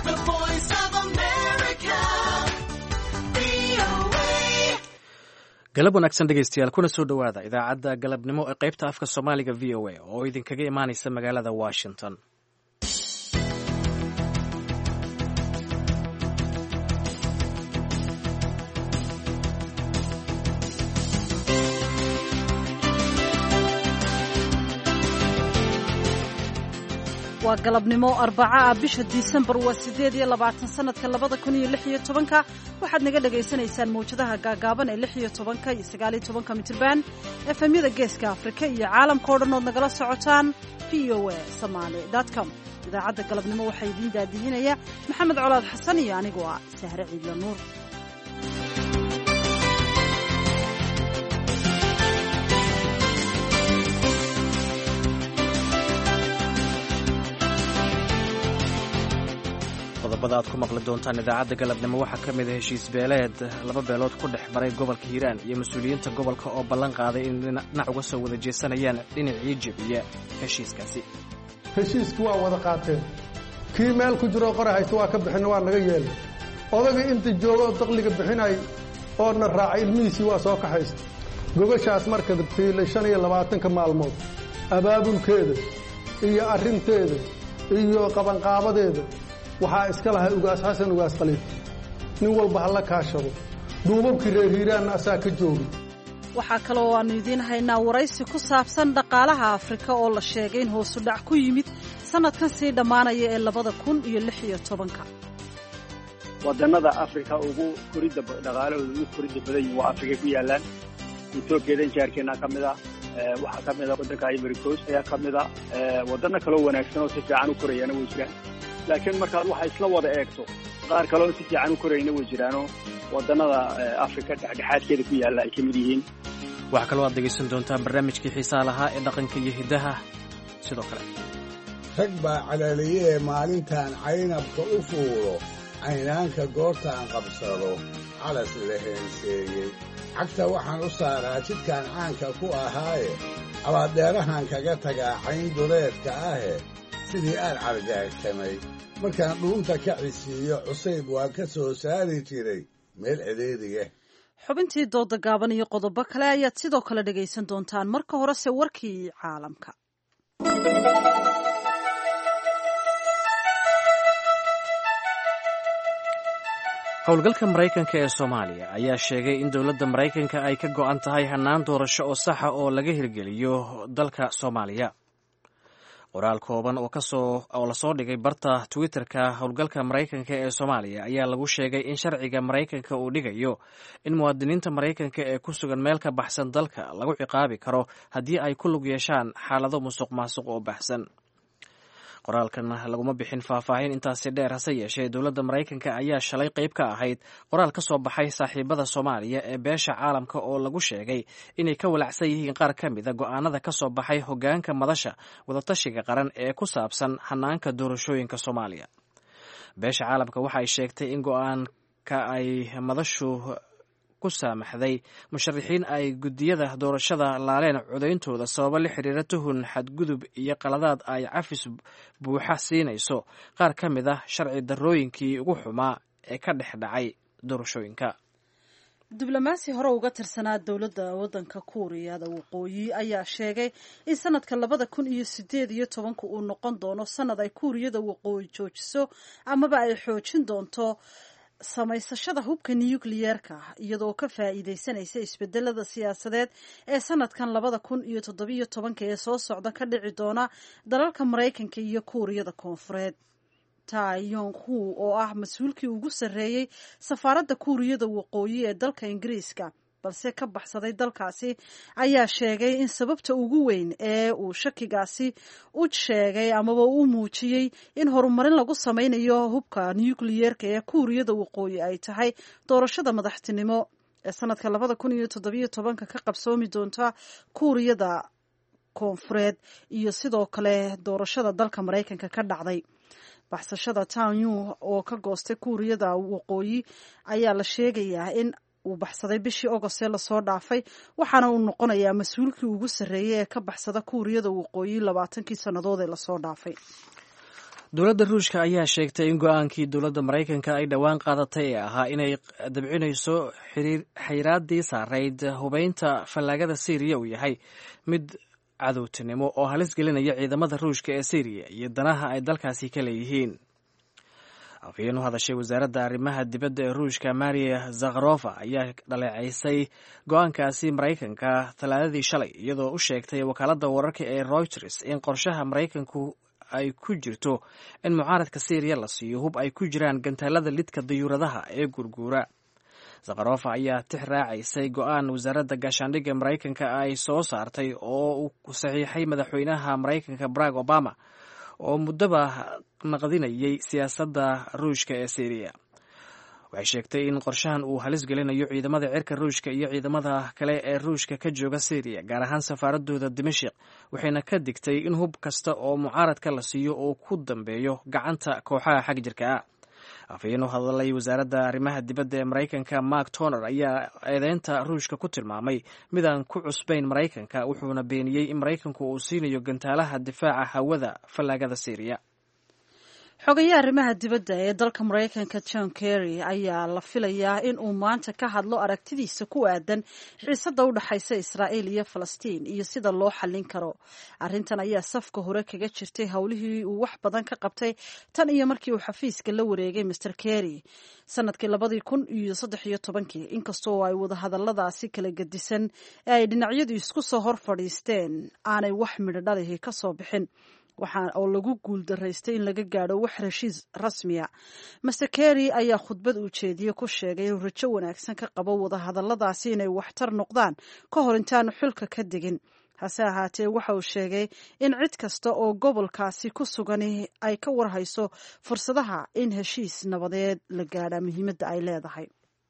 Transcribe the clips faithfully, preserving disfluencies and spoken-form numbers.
The Voice of America. V O A. galab wanaagsan dhegaystayaal kuna soo dhowaada idaacadda galabnimo ee qaybta afka soomaaliga v o a oo idinkaga imaanaysa magaalada washington. waa galabnimo arbaca ah bisha disembar waa sideed iyo labaatan sanadka labada kun iyo lix iyo tobanka waxaad naga dhagaysanaysaan mawjadaha gaagaaban ee lix iyo tobanka iyo sagaal iyo tobanka mitirban efemyada geeska afrika iyo caalamka oo dhan ood nagala socotaan v o a somaly dot com. idaacadda galabnimo waxaa idiin daadihinaya maxamed colaad xasan iyo anigoo ah sahre ciidla nuur. qodobada aad ku maqli doontaan idaacadda galabnimo waxaa ka mid a heshiis beeleed laba beelood ku dhex maray gobolka hiiraan iyo mas-uuliyiinta gobolka oo ballan qaaday in dhinac uga soo wada jeesanayaan dhinacii jebiya heshiiskaasi. heshiiskii waa wada qaateen kii meel ku jiroo qora haysta waa ka bixinna waa naga yeelay odagii inta jooga oo daqliga bixinay oo na raacay ilmihiisii waa soo kaxaysta gogashaas marka fiilay shan iyo labaatanka maalmood abaabulkeeda iyo arrinteeda iyo qabanqaabadeeda waxaa iska lahaa ugaas xasan ugaas khaliif nin walba ha la kaashado duubabkii reer hiiraanna asaa ka joogay. waxaa kaloo aanu idiin haynaa waraysi ku saabsan dhaqaalaha afrika oo la sheegay in hoosu dhac ku yimid sanadkan sii dhammaanaya ee labada kun iyo lix iyo tobanka. wadannada afrika ugu koridda dhaqaalahooda ugu koridda badan yihin waa afrika ku yaalaan etoobiyadan jaarkeena ka mid ah waxaa ka mid a waddanka ivory coast ayaa ka mid a waddanno kaloo wanaagsan oo si fiican u korayaana way jiraan laakiin markaad waxa isla wada eegto qaar kaloon si fiican u korayna way jiraanoo wadannada afrika dhexdhexaadkeeda ku yaalla ay ka mid yihiin. waxaa kaloo aad dhegaysan doontaan barnaamijkii xiisaa lahaa ee dhaqanka iyo hiddaha. sidoo kale rag baa calaaliyee maalintaan caynabka u fuulo caynaanka goortaan qabsado calas la heenseeyey cagta waxaan u saaraa jidkaan caanka ku ahaaye abaaddeerahan kaga tagaa cayn duleedka ahe sidii aan cargaagtamay markaan dhuunta ka cisiiyo cusayb waan ka soo saari jiray meel cedeediga. xubintii dooda gaaban iyo qodobo kale ayaad sidoo kale dhegaysan doontaan. marka horese warkii caalamka. howlgalka maraykanka ee soomaaliya ayaa sheegay in dowladda maraykanka ay ka go'an tahay hannaan doorasho oo saxa oo laga hirgeliyo dalka soomaaliya. qoraal kooban oo kasoo oo lasoo dhigay barta twitterka howlgalka maraykanka ee soomaaliya ayaa lagu sheegay in sharciga maraykanka uu dhigayo in muwaadiniinta maraykanka ee ku sugan meel ka baxsan dalka lagu ciqaabi karo haddii ay ku lug yeeshaan xaalado musuq maasuq oo baxsan. qoraalkan laguma bixin faahfaahin intaasi dheer hase yeeshee dowladda maraykanka ayaa shalay qayb ka ahayd qoraal ka soo baxay saaxiibada soomaaliya ee beesha caalamka oo lagu sheegay inay ka walacsan yihiin qaar ka mida go'aanada ka soo baxay hoggaanka madasha wadatashiga qaran ee ku saabsan hanaanka doorashooyinka soomaaliya. beesha caalamka waxa ay sheegtay in go'aanka ay madashu ku saamaxday musharaxiin ay guddiyada doorashada laaleen codayntooda sababo la xiriira tuhun xadgudub iyo qaladaad ay cafis buuxa siinayso qaar ka mid ah sharci darrooyinkii ugu xumaa ee ka dhex dhacay doorashooyinka. diblomaasi hore uga tirsanaa dowladda waddanka kuuriyada waqooyi ayaa sheegay in sanadka labada kun iyo sideed iyo tobanka uu noqon doono sanad ay kuuriyada waqooyi joojiso amaba ay xoojin doonto samaysashada hubka nukliyeerka iyadoo ka faa'iidaysanaysa isbedelada siyaasadeed ee sanadkan labada kun iyo toddobiyo tobanka ee soo socda ka dhici doona dalalka maraykanka iyo kuuriyada koonfureed. Tai Yong Hu oo ah mas-uulkii ugu sarreeyey safaaradda kuuriyada waqooyi ee dalka ingiriiska balse ka baxsaday dalkaasi ayaa sheegay in sababta ugu weyn ee uu shakigaasi u sheegay amaba u muujiyey in horumarin lagu samaynayo hubka nukliyeerka ee kuuriyada waqooyi ay tahay doorashada madaxtinimo ee sanadka labada kun iyo toddobiyo tobanka ka qabsoomi doonta kuuriyada koonfureed iyo sidoo kale doorashada dalka maraykanka ka dhacday. baxsashada Taiwan oo ka goostay kuuriyada waqooyi ayaa la sheegayaa in uu baxsaday bishii August ee lasoo dhaafay waxaana uu noqonayaa mas-uulkii ugu sarreeyay ee ka baxsada kuuriyada waqooyi labaatankii sannadood ee lasoo dhaafay. dowladda ruushka ayaa sheegtay in go-aankii dowladda maraykanka ay dhowaan qaadatay ee ahaa inay dabcinayso xayiraaddii saarayd hubeynta fallaagada syriya uu yahay mid cadowtinimo oo halis gelinaya ciidamada ruushka ee syriya iyo danaha ay dalkaasi ka leeyihiin. afhayeen u hadashay wasaaradda arrimaha dibadda ee ruushka maria zakharova ayaa dhaleeceysay go-aankaasi maraykanka talaadadii shalay iyadoo u sheegtay wakaaladda wararka ee reuters in qorshaha maraykanku ay ku jirto in mucaaradka syriya la siiyo hub ay ku jiraan gantaalada lidka dayuuradaha ee gurguura. zakharova ayaa tix raacaysay go-aan wasaaradda gaashaandhigga maraykanka ay soo saartay oo uu saxiixay madaxweynaha maraykanka barack obama oo muddaba naqdinayay siyaasadda ruushka ee syriya. waxay sheegtay in qorshahan uu halis gelinayo ciidamada cirka ruushka iyo ciidamada kale ee ruushka ka jooga syriya, gaar ahaan safaaradooda dimashik, waxayna ka digtay in hub kasta oo mucaaradka la siiyo uu ku dambeeyo gacanta kooxaha xag jirka ah. afhayeen u hadalay wasaaradda arrimaha dibadda ee maraykanka mark toner ayaa eedeynta ruushka ku tilmaamay midaan ku cusbayn maraykanka, wuxuuna beeniyey in maraykanku uu siinayo gantaalaha difaaca hawada fallaagada syriya. xogayaha arrimaha dibadda ee dalka maraykanka john kerry ayaa la filayaa in uu maanta ka hadlo aragtidiisa ku aadan xiisadda u dhaxaysa israa'iil iyo falastiin iyo sida loo xallin karo. arrintan ayaa safka hore kaga jirtay howlihii uu wax badan ka qabtay tan iyo markii uu xafiiska la wareegay master kerry sanadkii labadii kun iyo saddex iyo tobankii, inkastoo ay wadahadalladaasi kala gedisan ee ay dhinacyadu isku soo hor fadhiisteen aanay wax midho dhalihi ka soo bixin, waxaa oo lagu guuldaraystay in laga gaadho wax heshiis rasmiya. master kerry ayaa khudbad uu jeediye ku sheegay inuu rajo wanaagsan ka qabo wadahadalladaasi inay waxtar noqdaan ka hor intaanu xulka ka degin. hase ahaatee waxa uu sheegay in cid kasta oo gobolkaasi ku sugan ay ka warhayso fursadaha in heshiis nabadeed la gaadha muhiimadda ay leedahay.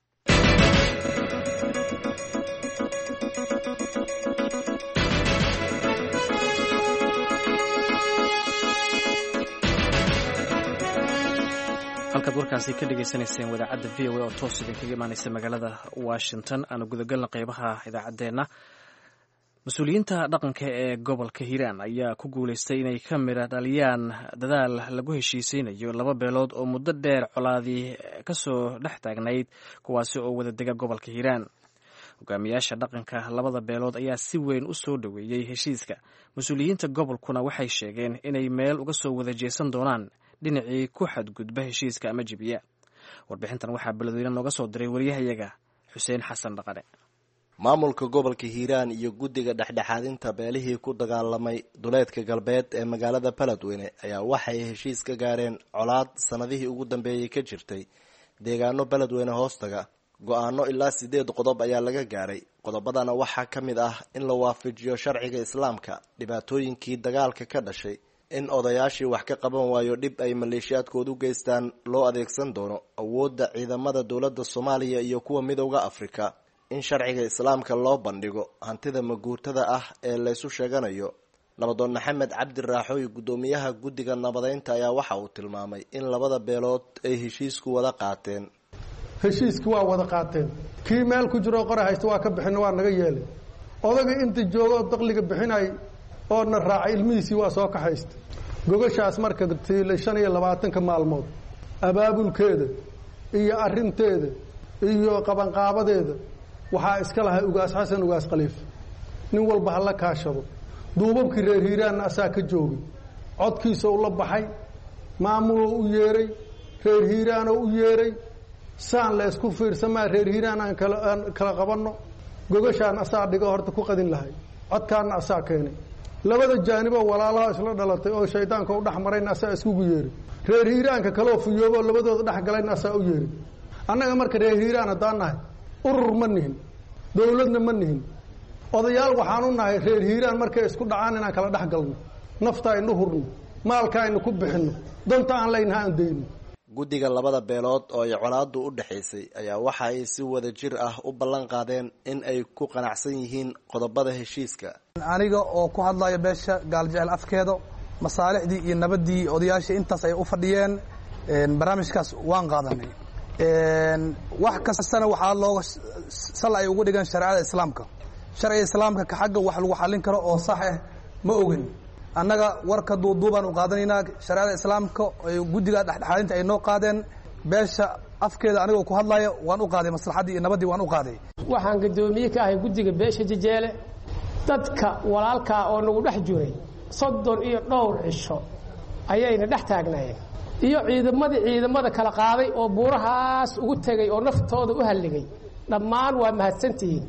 halkaad warkaasi ka dhegaysanayseen wadaacadda v o a oo toos idinkaga imaanaysa magaalada washington. aanu gudagalna qeybaha idaacaddeenna. mas-uuliyiinta dhaqanka ee gobolka hiiraan ayaa ku guulaystay inay ka midha dhaliyaan dadaal lagu heshiisaynayo laba beelood oo muddo dheer colaadii ka soo dhex taagnayd, kuwaasi oo wada dega gobolka hiiraan. hogaamiyaasha dhaqanka labada beelood ayaa si weyn u soo dhoweeyey heshiiska. mas-uuliyiinta gobolkuna waxay sheegeen inay meel uga soo wada jeesan doonaan dhinacii ku xadgudba heshiiska ama jibiya. warbixintan waxaa beledweyne nooga soo diray wariyahayaga xuseen xasan dhaqane. maamulka gobolka hiiraan iyo guddiga dhexdhexaadinta beelihii ku dagaalamay duleedka galbeed ee magaalada beledweyne ayaa waxay heshiis ka gaareen colaad sanadihii ugu dambeeyey ka jirtay deegaano beledweyne hoostaga. go-aano ilaa sideed qodob ayaa laga gaaray. qodobadana waxaa ka mid ah in la waafajiyo sharciga islaamka dhibaatooyinkii dagaalka ka dhashay, in odayaashii wax ka qaban waayo dhib ay maleeshiyaadkoodu geystaan loo adeegsan doono awoodda ciidamada dowladda soomaaliya iyo kuwa midowda afrika, in sharciga islaamka loo bandhigo hantida maguurtada ah ee laysu sheeganayo. nabadoon maxamed cabdi raaxooy guddoomiyaha guddiga nabadeynta ayaa waxa uu tilmaamay in labada beelood ay heshiisku wada qaateen. heshiiski waa wada qaateen. kii meel ku jiroo qora haysta waa ka bixina waa naga yeelay. odagii inta jooga oo daqliga bixinay oo na raacay ilmihiisii waa soo kaxaysta. gogashaas marka tiilay shan iyo labaatanka maalmood abaabulkeeda iyo arinteeda iyo qabanqaabadeeda waxaa iska lahay ugaas xasan ugaas khaliif. nin walba hala kaashado. duubabkii reer hiiraanna asaa ka joogay. codkiisa u la baxay, maamuloo u yeeray, reer hiiraanoo u yeeray. saan la isku fiirsamaa reer hiiraan aan kala aan kala qabanno. gogashaan asaa dhigo horta ku qadin lahay. codkaanna asaa keenay. labada jaaniboo walaalaha isla dhalatay oo shaydaanka u dhex marayna asaa iskugu yeeray. reer hiiraanka kaloo fuyooboo labadooda dhex galayna asaa u yeeray. annaga marka reer hiiraan haddaan nahay urur ma nihin, dowladna ma nihin. odayaal waxaan u nahay reer hiiraan markay isku dhacaan inaan kala dhex galno, nafta aynu hurno, maalka aynu ku bixinno, danta aan laynaha aan dayno. guddiga labada beelood oo ay colaadu u dhexaysay ayaa waxa ay si wada jir ah u ballan qaadeen in ay ku qanacsan yihiin qodobada heshiiska. aniga oo ku hadlaya beesha gaaljecel afkeeda, masaalixdii iyo nabadii odayaashii intaas ay u fadhiyeen, barnaamijkaas waan qaadanay. wax kastana waxaa looga sal ay ugu dhigan sharciyada islaamka. sharciga islaamka ka xagga wax lagu xallin karo oo sax ah ma ogin. annaga warka duuduubaan u qaadanaynaa shareecada islaamka ay guddiga dhexdhexaadinta ay noo qaadeen beesha afkeeda anigoo ku hadlaya waan u qaaday maslaxaddii iyo nabaddii waan u qaaday waxaan guddoomiye ka ahay guddiga beesha Jejeele dadka walaalkaa oo nagu dhex jiray soddon iyo dhowr cisho ayayna dhex taagnaayeen iyo ciidamadii ciidamada kala qaaday oo buurahaas ugu tagay oo naftooda u halligay dhammaan waa mahadsantihiin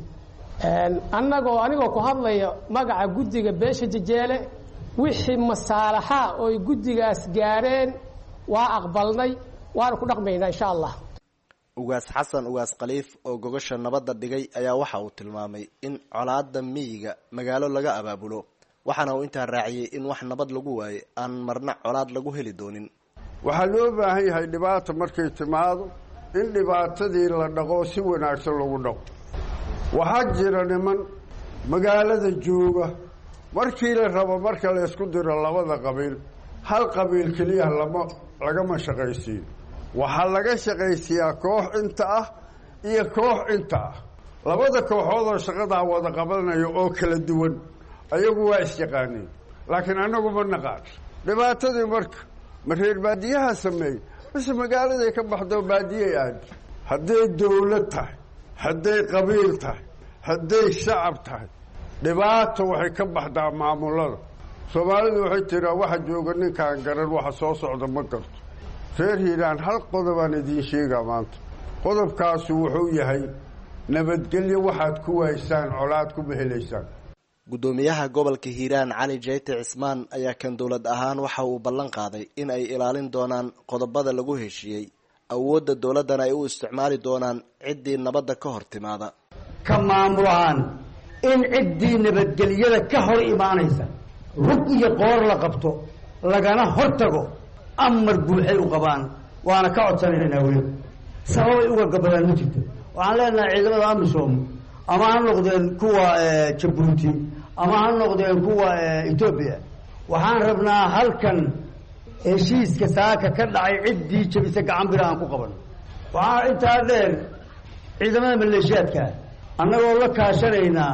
annagoo anigoo ku hadlaya magaca guddiga beesha Jejeele wixii masaalaxa oo guddigaas gaareen waa aqbalnay waan ku dhaqmaynaa insha Allah ugaas xasan ugaas khaliif oo gogosha nabadda dhigay ayaa waxa uu tilmaamay in colaadda miyiga magaalo laga abaabulo waxaana uu intaa raaciyay in wax nabad lagu waayo aan marna colaad lagu heli doonin waxaa loo baahan yahay dhibaato markay timaado in dhibaatadii la dhaqo si wanaagsan lagu dhaqo waxaa jira niman magaalada jooga markii la rabo marka la isku diro labada qabiil hal qabiil keliya lama lagama shaqaysiiyo waxaa laga shaqaysiiyaa koox inta ah iyo koox inta ah labada kooxood oo shaqadaa wada qabanaya oo kala duwan ayagu waa isyaqaaneen laakiin annagu ma naqaan dhibaatadii marka ma reer baadiyaha sameeyey bise magaaladay ka baxdo baadiyay aadi hadday dawlad tahay hadday qabiil tahay hadday shacab tahay dhibaato waxay ka baxdaa maamulada soomaalidu waxay tiraa waxa jooga ninkaan garan waxa soo socda ma garto reer hiiraan hal qodobaan idiin sheegaa maanta qodobkaasu wuxuu yahay nabadgelyo waxaad ku waysaan colaad kuma helaysaan guddoomiyaha gobolka hiiraan cali jeyte cismaan ayaa kan dowlad ahaan waxa uu ballan qaaday in ay ilaalin doonaan qodobada lagu heshiiyey awoodda dowladdana ay u isticmaali doonaan ciddii nabadda ka hor timaada ka maamulaan in ciddii nabadgelyada ka hor imaanaysa rug iyo qoor la qabto lagana hor tago amar buuxay u qabaan waana ka codsanaynaa weli sababay uga gabadaan ma jirto waxaan leenahay ciidamada amisom ama ha noqdeen kuwa jabuuti ama ha noqdeen kuwa etoobiya waxaan rabnaa halkan heshiiska saaka ka dhacay ciddii jabisa gacan bira aan ku qaban waxaa intaa dheer ciidamada maleeshiyaadka annagoo la kaashanaynaa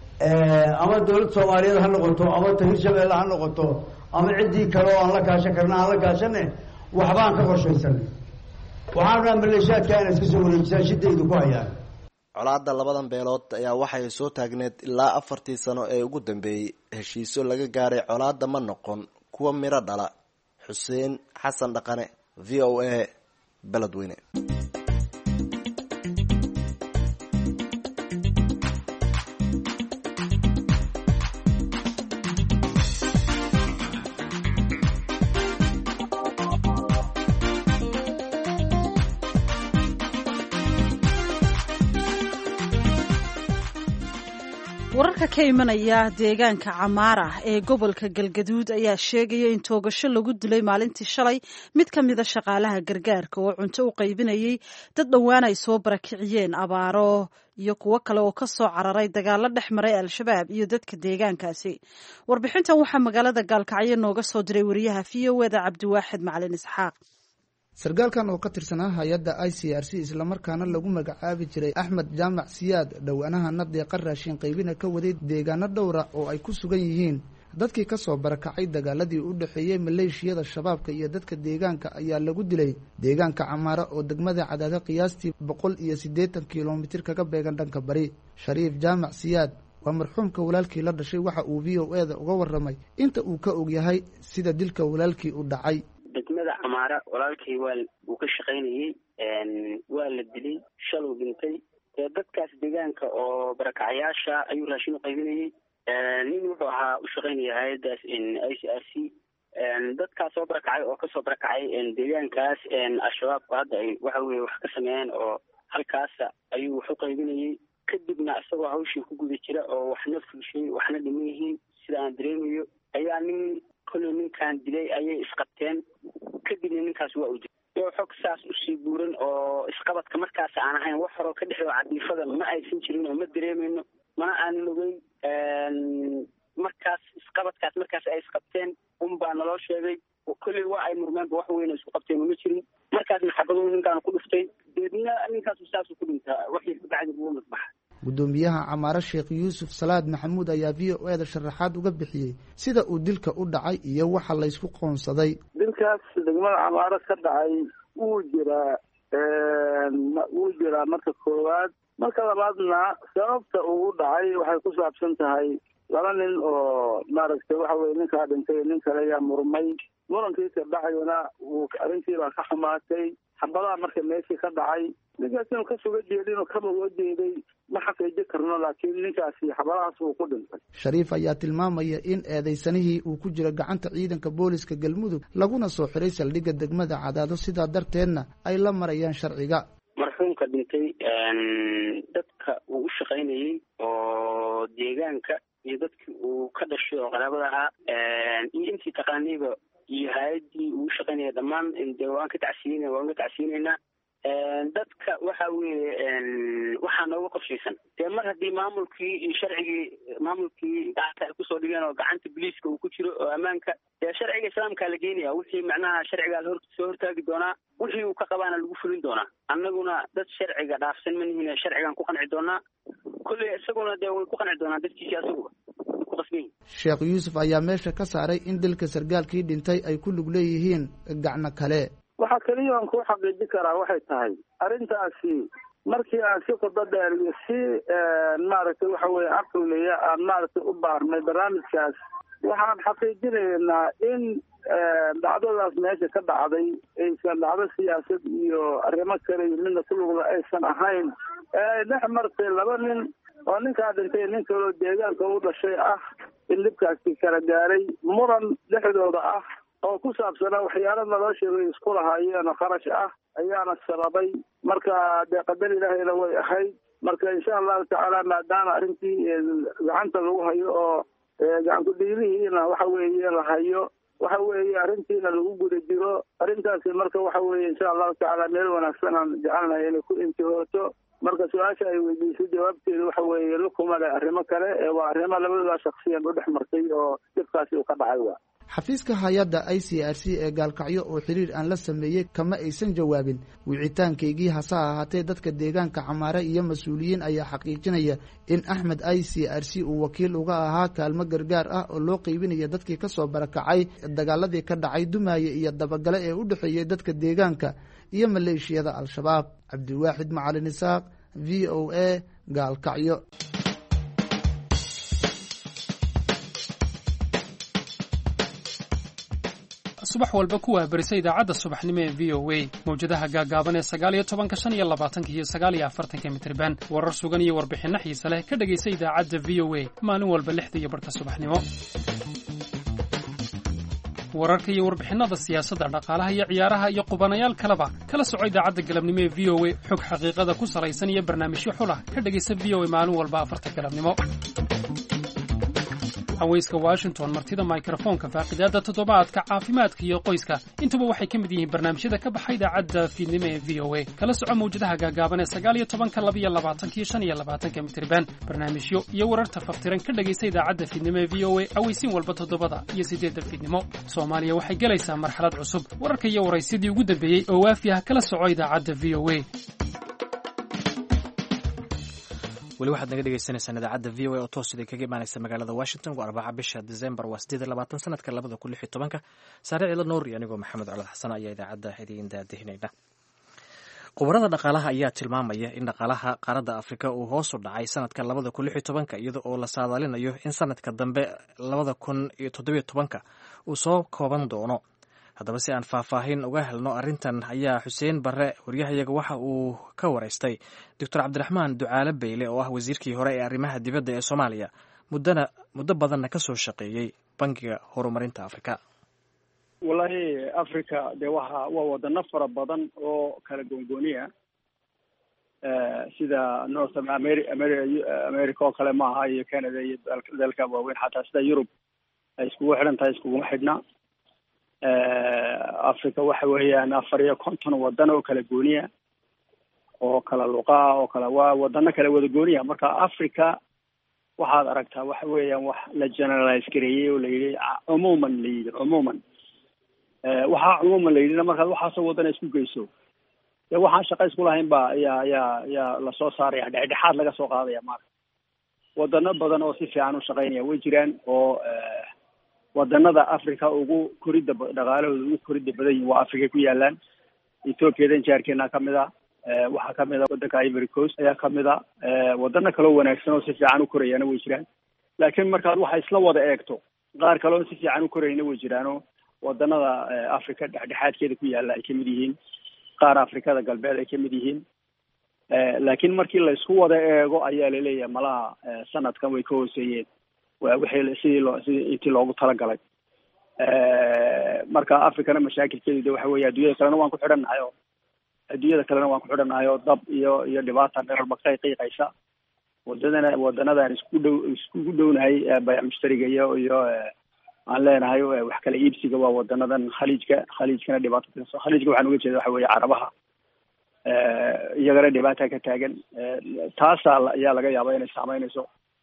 ama dawladda soomaaliyeed ha noqoto ama hirshabeelle ha noqoto ama ciddii kale oo aan la kaashan karna aan la kaashane waxbaan ka qorshaysanay waxaan rabnaa maleeshiyaadka inay iska soo wareejisaan shidaydu ku hayaan colaadda labadan beelood ayaa waxay soo taagneed ilaa afartii sano ee ugu dambeeyey heshiisyo laga gaaray colaadda ma noqon kuwa miro dhala xuseen xasan dhaqane v o a beledweyne wararka ka imanaya deegaanka camaara ee gobolka galgaduud ayaa sheegaya in toogasho lagu dilay maalintii shalay mid ka mida shaqaalaha gargaarka oo cunto u qaybinayay dad dhowaan ay soo barakiciyeen abaaro iyo kuwo kale oo ka soo cararay dagaalo dhex maray al-shabaab iyo dadka deegaankaasi warbixintan waxaa magaalada gaalkacyo nooga soo diray wariyaha v o eda cabdiwaaxid macalin isxaaq sargaalkan oo ka tirsanaa hay-adda i c r c islamarkaana lagu magacaabi jiray axmed jaamac siyaad dhowaanahana deeqa raashin qaybina ka waday deegaano dhowra oo ay ku sugan yihiin dadkii ka soo barakacay dagaaladii u dhexeeyey maleeshiyada shabaabka iyo dadka deegaanka ayaa lagu dilay deegaanka camaara oo degmada cadaado qiyaastii boqol iyo siddeetan kilomitir kaga beegan dhanka bari shariif jaamac siyaad waa marxuumka walaalkii la dhashay waxa uu v o e da uga warramay inta uu ka og yahay sida dilka walaalkii u dhacay degmada camaara walaalkii waa uu ka shaqaynayey waa la dilay shal uu dhintay dadkaas deegaanka oo barakacayaasha ayuu raashin u qaybinayey nin wuxuu ahaa u shaqaynaya hay-addaas i c r c dadkaas soo barakacay oo kasoo barakacay deegaankaas al-shabaabku hadda ay waxa weye wax ka sameeyeen oo halkaasa ayuu wax u qaybinayey kadibna isagoo hawshii ku guda jira oo waxna fuushay waxna dhiman yihiin sida aan dareemayo ayaa nin kolley ninkaan dilay ayay isqabteen kadibna ninkaas waa u dilay xog saas usii buuran oo isqabadka markaas aan ahayn wax horoo ka dhexeeyo cadiifada ma aysan jirin oo ma dareemayno mana aanan ogeyn markaas isqabadkaas markaas ay isqabteen unbaa naloo sheegay kolley waa ay murmeenba wax weyn isku qabteen uma jirin markaasna xabaduu ninkaanu ku dhuftay deedna ninkaasu saasu ku dhintaa waxii kabacdi buu masbaxa guddoomiyaha camaaro sheekh yuusuf salaad maxamuud ayaa v o e da sharaxaad uga bixiyey sida uu dilka u dhacay iyo waxa laysku qoonsaday. dilkaas degmada camaaro ka dhacay wuu jiraa wuu jiraa marka koowaad. marka labaadna sababta ugu dhacay waxay ku saabsan tahay laba nin oo maaragtay waxa weye ninkaa dhintay nin kale ayaa murmay. murankiisa dhacayona wuu arrintiibaa ka xumaatay. xabadaha marka meeshii ka dhacay ninkaas inuu ka suga jeedin oo kaba uga jeeday ma xaqiiji karno, laakiin ninkaasi xabadahaas wuu ku dhintay. Shariif ayaa tilmaamaya in eedeysanihii uu ku jiro gacanta ciidanka booliska galmudug laguna soo xiray saldhigga degmada Cadaado, sidaa darteedna ay la marayaan sharciga. marxuumka dhintay dadka uu u shaqaynayey oo deegaanka iyo dadkii uu ka dhashay oo qaraabada ahaa iyo intii taqaaniiba iyo hay-addii uu shaqaynaya dhammaan de waan ka tacsiinay waan ka tacsiinaynaa. dadka waxa weeye waxaa nooga qorshaysan dee mar haddii maamulkii iyo sharcigii maamulkii gacanta ay kusoo dhigeen oo gacanta biliiska uu ku jiro oo ammaanka dee sharciga islaamkaa la geenaya. wixii macnaha sharcigaa lahor soo hortaagi doonaa, wixii uu ka qabaana lagu fulin doonaa. annaguna dad sharciga dhaafsan ma nihin, sharcigaan ku qanci doonaa. kolley isaguna dee way ku qanci doonaa dadkiisi asaguba ku qasban. sheekh yuusuf ayaa meesha ka saaray in dilka sargaalkii dhintay ay ku lug leeyihiin gacno kale. waxaa keliya aan ku xaqiijin karaa waxay tahay arrintaasi markii aan si qodo dheer iyo si maaragtay waxa weye caqliya aan maaragtay u baarnay barnaamijkaas waxaan xaqiijinaynaa in dhacdadaas meesha ka dhacday aysan dhacdo siyaasad iyo arrimo kale iyo midna ku lugla aysan ahayn. dhex martay laba nin oo ninkaa dhintay nin kaloo deegaanka u dhashay ah in dhibkaasi kala gaaray muran dhexdooda ah oo ku saabsanaa waxyaala nolosheeda isku lahaayeen oo kharash ah ayaana sababay. marka dee qadar ilaahayna way ahayd. marka insha allahu tacaala maadaama arrintii gacanta lagu hayo oo gacankudhiilihiina waxa weeye la hayo, waxa weeye arrintiina lagu guda jiro. arrintaasi marka waxa weeye insha allahu tacaala meel wanaagsan aan jecelnahay inay ku intihooto. marka su-aasha ay weydiisay jawaabteeda waxa weeye lukuma leh arrimo kale ee waa arrimo labadooda shaksiyan u dhex martay oo dhibkaasi uu ka dhacay. waa xafiiska hay-adda I C R C ee gaalkacyo oo xiriir aan la sameeyey kama aysan jawaabin wicitaankaygii, hase ahaatee dadka deegaanka camaare iyo mas-uuliyiin ayaa xaqiijinaya in Axmed I C R C uu wakiil uga ahaa kaalmo gargaar ah oo loo qeybinaya dadkii kasoo barakacay dagaaladii ka dhacay Dumaaye iyo Dabagale ee u dhexeeyay dadka deegaanka iyo maleeshiyada Al-Shabaab. Cabdiwaaxid Macalin Isaaq, V O A, Gaalkacyo. subax walba ku waabarisa idaacadda subaxnimo ee v o a mawjadaha gaagaaban ee sagaal iyo tobanka shan iyo labaatanka iyo sagaal iyo afartanka mitirban warar sugan iyo warbixinno xiise leh ka dhegaysa idaacadda v o a maalin walba lixda iyo barhka subaxnimo. wararka iyo warbixinada siyaasadda, dhaqaalaha iyo ciyaaraha iyo qubanayaal kaleba kala soco idaacadda galabnimo ee v o a. xog xaqiiqada ku salaysan iyo barnaamijyo xulah ka dhegaysa v o a maalin walba afarta galabnimo. haweyska Washington, martida microfonka, faaqidaada toddobaadka, caafimaadka iyo qoyska, intuba waxay ka mid yihiin barnaamijyada ka baxay idaacadda fiidnimo ee v O A. kala soco mawjadaha gaagaaban ee sagaal iyo tobanka, laba iyo labaatanka iyo shan iyo labaatanka mitirban. barnaamijyo iyo wararta faftiran ka dhegaysa idaacadda fiidnimo ee v O A aweysiin walba toddobada iyo sideedda fiidnimo. Soomaaliya waxay gelaysaa marxalad cusub. wararka iyo waraysidii ugu dambeeyey oo waafi ah kala soco idaacadda v O A. weli waxaad naga dhegaysanaysaan idaacadda v o a oo toos idin kaga imaanaysa magaalada Washington. waa arbaca bisha December waa sideed iyo labaatan sanadka labada kun lix iyo tobanka. saare ciidla nuur iyo anigoo maxamed colad xasan ayaa idaacadda idiin daadihinayna. khubarada dhaqaalaha ayaa tilmaamaya in dhaqaalaha qaaradda Afrika uu hoos u dhacay sanadka labada kun lix iyo tobanka iyada oo la saadaalinayo in sanadka dambe labada kun iyo toddobiyo tobanka uu soo kooban doono. haddaba si aan faahfaahin uga helno arrintan ayaa Xuseen Barre wariyahayaga waxa uu ka waraystay Doctor Cabdiraxmaan Ducaale Beyle oo ah wasiirkii hore ee arrimaha dibadda ee Soomaaliya muddana muddo badanna ka soo shaqeeyey Bangiga Horumarinta Afrika. wallahi Africa de waxa waa wadano fara badan oo kala goongooniya sida North America America oo kale maaha iyo Canada iyo dalka waaweyn xataa sida Europe ay iskugu xidhan tahay iskuguma xidhna. Africa waxa weeyaan afar iyo konton wadan oo kala gooniya oo kala luqa oo kala waa wadano kala wada gooniya. marka Africa waxaad aragtaa waxa weeyaan wax la generalize gareeyay oo la yiri umuman la yiri umuman waxa umuman la yiri marka waxa soo wadana isku geyso dee waxaan shaqa isku lahayn ba ayaa ayaa ayaa lasoo saaraya dhexdhexaad laga soo qaadaya maarka wadano badan oo si fiican u shaqaynaya way jiraan oo wadanada africa ugu korida dhaqaalahooda ugu korida badan yihin waa africa ku yaalaan ethoopiyadan jaarkeena kamid a waxaa kamid a wadanka ivory coast ayaa kamid a wadano kaloo wanaagsan oo si fiican u korayana way jiraan laakiin markaad waxa isla wada eegto qaar kaloo si fiican u korayna way jiraano wadanada africa dhexdhexaadkeeda ku yaala ay kamid yihiin qaar afrikada galbeed ay kamid yihiin laakiin markii la isku wada eego ayaa laleeyahay malaha sanadkan way ka hooseeyeen wixii sidii loo sidii intii loogu talagalay marka africana mashaakilkeedu de waxa weeye adduunyada kalena waan ku xidhannahay oo adduunyada kalena waan ku xidhannahay oo dab iyo iyo dhibaata dherarba ka qiiqaysa wadadana wadanadan isku dhow iskugu dhownahay bayac mushtariga iyo iyo aan leenahay wax kala iibsiga waa wadanadan khaliijka khaliijkana dhibaato ka khaliijka waxaan uga jeeda waxa weeye carabaha iyagana dhibaata ka taagan taasaa ayaa laga yaabaa inay saameynayso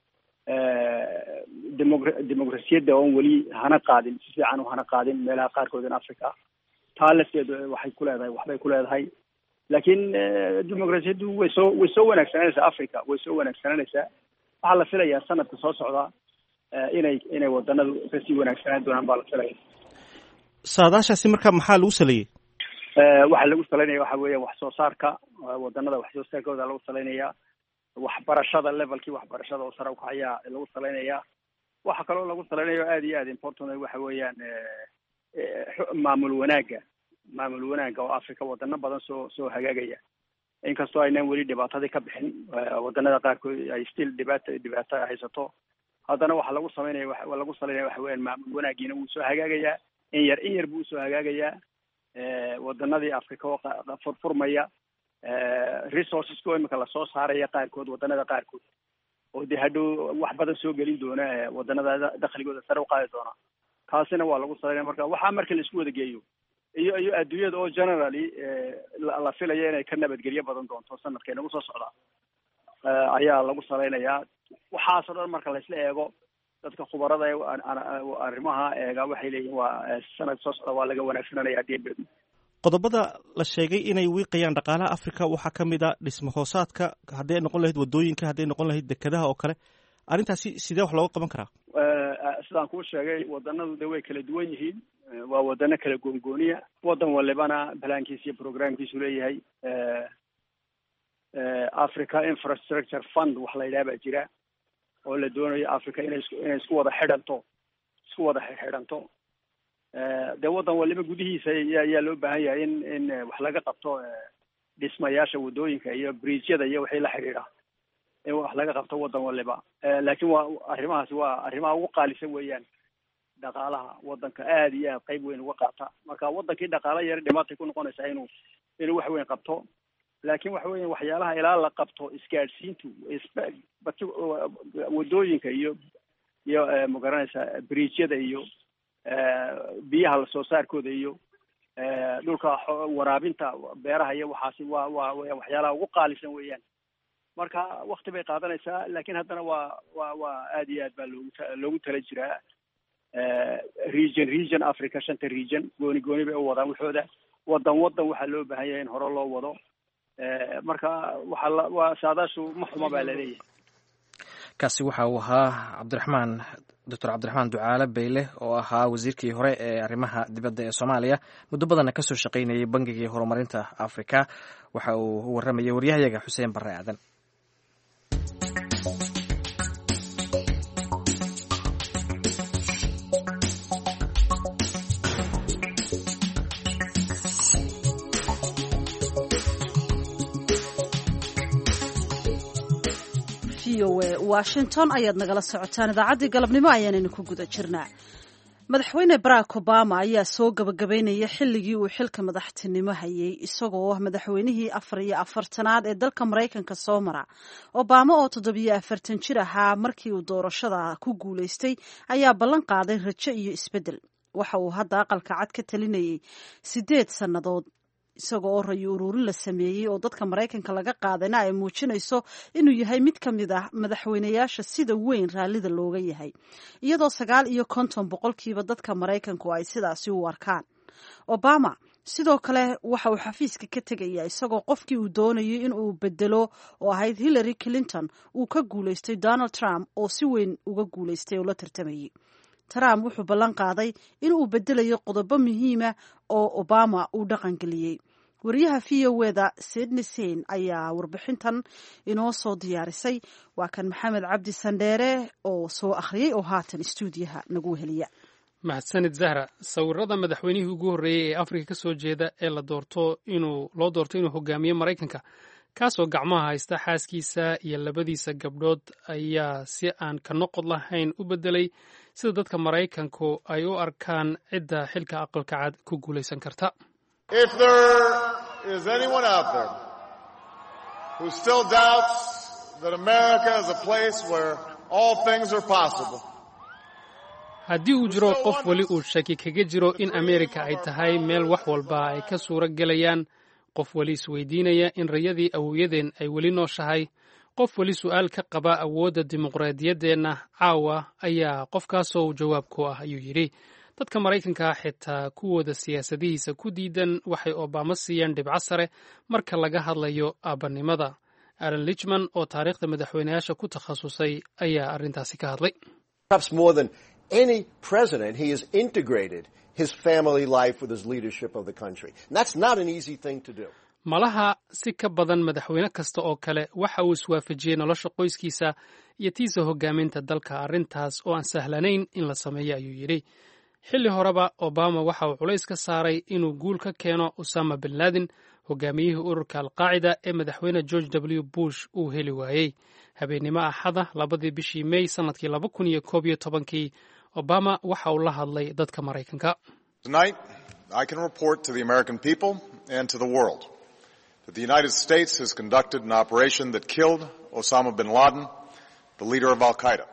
demogra demoqrasiyadda oon weli hana qaadin si fiican u hana qaadin meelaha qaarkood in africa taa lafteedu waxay ku leedahay waxbay ku leedahay laakiin demoqrasiyaddu way soo way soo wanaagsananaysaa africa way soo wanaagsananaysaa waxaa la filayaa sanadka soo socda inay inay wadanadu kasii wanaagsanaan doonaan baa la filaya saadaashaasi marka maxaa lagu saleeyey waxaa lagu salaynaya waxa weeya wax soo saarka wadanada wax soo saarkooda lagu salaynaya waxbarashada levelkii waxbarashada oo sare ukacayaa lagu salaynaya waxa kaloo lagu salaynayo aada iyo aada important waxa weeyaan maamul wanaaga maamul wanaaga oo africa wadano badan soo soo hagaagaya inkastoo aynaan weli dhibaatadii ka bixin wadanada qaarkood ay still dhibaata dhibaato haysato haddana waxaa lagu samaynaya wa lagu salaynaya waxa weeyaan maamul wanaagiina wuu soo hagaagayaa in yar in yar buu usoo hagaagayaa wadanadii africa oo furfurmaya resourcesko imika lasoo saaraya qaarkood wadanada qaarkood oo dee hadhow wax badan soo gelin doona wadanada dakhligooda sare uqaadi doona kaasina waa lagu salaynaya marka waxaa marka la isku wada geeyo iyo iyo adduunyada oo generally la filaya inay ka nabadgelyo badan doonto sanadka inagu soo socda ayaa lagu salaynayaa waxaasoo dhan marka laisla eego dadka khubarada arrimaha eega waxay leeyihin waa sanad soo socda waa laga wanaagsananaya haddii qodobada la sheegay inay wiiqayaan dhaqaalaha africa waxaa ka mid a dhismo hoosaadka hadday noqon lahayd wadooyinka hadday noqon lahayd dekedaha oo kale arrintaasi sidee wax looga qaban karaa sidaan kuu sheegay wadanadu de way kala duwan yihiin waa wadano kala goongooniya wadan walibana balaankiisa iyo programkiisu leeyahay africa infrastructure fund wax la yidhaha baa jira oo la doonayo africa inay isku inay isku wada xidhanto isku wada xidhanto dee wadan waliba gudihiisa ayaa loo baahan yahay in in wax laga qabto dhismayaasha wadooyinka iyo bridgyada iyo wixii la xidhiidha in wax laga qabto wadan waliba laakiin waa arrimahaasi waa arrimaha ugu qaalisan weeyaan dhaqaalaha wadanka aada iyo aad qayb weyn uga qaata marka wadankii dhaqaala yar dhibaatay ku noqonaysaa inuu inuu wax weyn qabto laakiin waxa weya waxyaalaha ilaa la qabto isgaadhsiintu wadooyinka iyo iyo magaranaysaa bridgyada iyo biyaha lasoo saarkooda iyo dhulka waraabinta beeraha iyo waxaasi waa waa waxyaalaha ugu qaalisan weeyaan marka wakti bay qaadanaysaa laakiin haddana waa waa waa aada iyo aad baa loogu loogu tala jiraa region region africa shanta region gooni gooni bay u wadaan waxooda wadan wadan waxaa loo baahan yahay in hore loo wado marka waxaa la waa saadaashu ma xuma baa laleeyahay kaasi waxa uu ahaa cabdiraxmaan doctor cabdiraxmaan ducaale beyle oo ahaa wasiirkii hore ee arrimaha dibadda ee soomaaliya muddo badanna kasoo shaqaynayay bangigii horumarinta africa waxa uu u warramayay waryahayaga xuseen barre aadan washington ayaad nagala socotaan idaacaddii galabnimo ayaanaynu ku guda jirnaa madaxweyne barack obama ayaa soo gabagabaynaya xilligii uu xilka madaxtinimo hayay isagoo madaxweynihii afar iyo afartanaad ee dalka maraykanka soo mara obama oo toddobiyo afartan jir ahaa markii uu doorashada ku guulaystay ayaa ballan qaaday rajo iyo isbeddel waxa uu hadda aqalka cad ka talinayay siddeed sannadood isagoo oo rayo uruurin la sameeyey oo dadka maraykanka laga qaadayna ay muujinayso inuu yahay mid ka mid ah madaxweynayaasha sida weyn raallida looga yahay iyadoo sagaal iyo konton boqolkiiba dadka maraykanku ay sidaasi u arkaan obama sidoo kale waxa uu xafiiska ka tegaya isagoo qofkii uu doonayay in uu bedelo oo ahayd Hillary Clinton uu ka guulaystay Donald Trump oo si weyn uga guulaystay oo la tartamayay. Trump wuxuu ballan qaaday in uu bedelayo qodobo muhiima oo Obama uu dhaqan geliyay. wariyaha V O E da Sydney Sein ayaa warbixintan inoo soo diyaarisay. waa kan Maxamed Cabdi Sandheere oo soo akhriyay oo haatan stuudiyaha nagu heliya. mahadsanid Zahra. sawirada madaxweynihii ugu horreeyay ee Afrika ka soo jeeda ee la doorto inuu loo doorto inuu hogaamiyo Mareykanka kaasoo gacmaha haysta xaaskiisa iyo labadiisa gabdhood ayaa si aan ka noqod lahayn u bedelay sida dadka Mareykanku ay u arkaan cidda xilka aqalka cad ku guulaysan karta. If there is anyone out there who still doubts that America is a place where all things are possible, haddii uu jiro qof weli uu shaki kaga jiro in Amerika ay tahay meel wax walba ay ka suura gelayaan, qof weli isweydiinaya in rayadii awowyadeen ay weli nooshahay, qof weli su'aal ka qaba awoodda dimuqraadiyaddeenna, caawa ayaa qofkaasoo jawaab ku ah ayuu yidhi. dadka Mareykanka xitaa kuwooda siyaasadihiisa ku diidan waxay Obama siiyeen dhibco sare marka laga hadlayo aabanimada. Alan Lichman oo taariikhda madaxweynayaasha ku takhasusay ayaa arrintaasi ka hadlay. Perhaps more than any president, he has integrated his family life with his leadership of the country. And that's not an easy thing to do. malaha si ka badan madaxweyne kasta oo kale waxa uu iswaafajiyey nolosha qoyskiisa iyo tiisa hogaaminta dalka, arrintaas oo aan sahlanayn in la sameeyo ayuu yidhi. xilli horeba Obama waxa uu culays ka saaray inuu guul ka keeno Osama bin Laden, hogaamiyihii ururka Al-Qaacida ee madaxweyne George W. Bush uu heli waayey. habeenimo axada labadii bishii May sanadkii laba kun iyo koob iyo tobankii Obama waxa uu la hadlay dadka Mareykanka. Tonight, I can report to the American people and to the world that the United States has conducted an operation that killed Osama bin Laden, the leader of Al-Qaeda.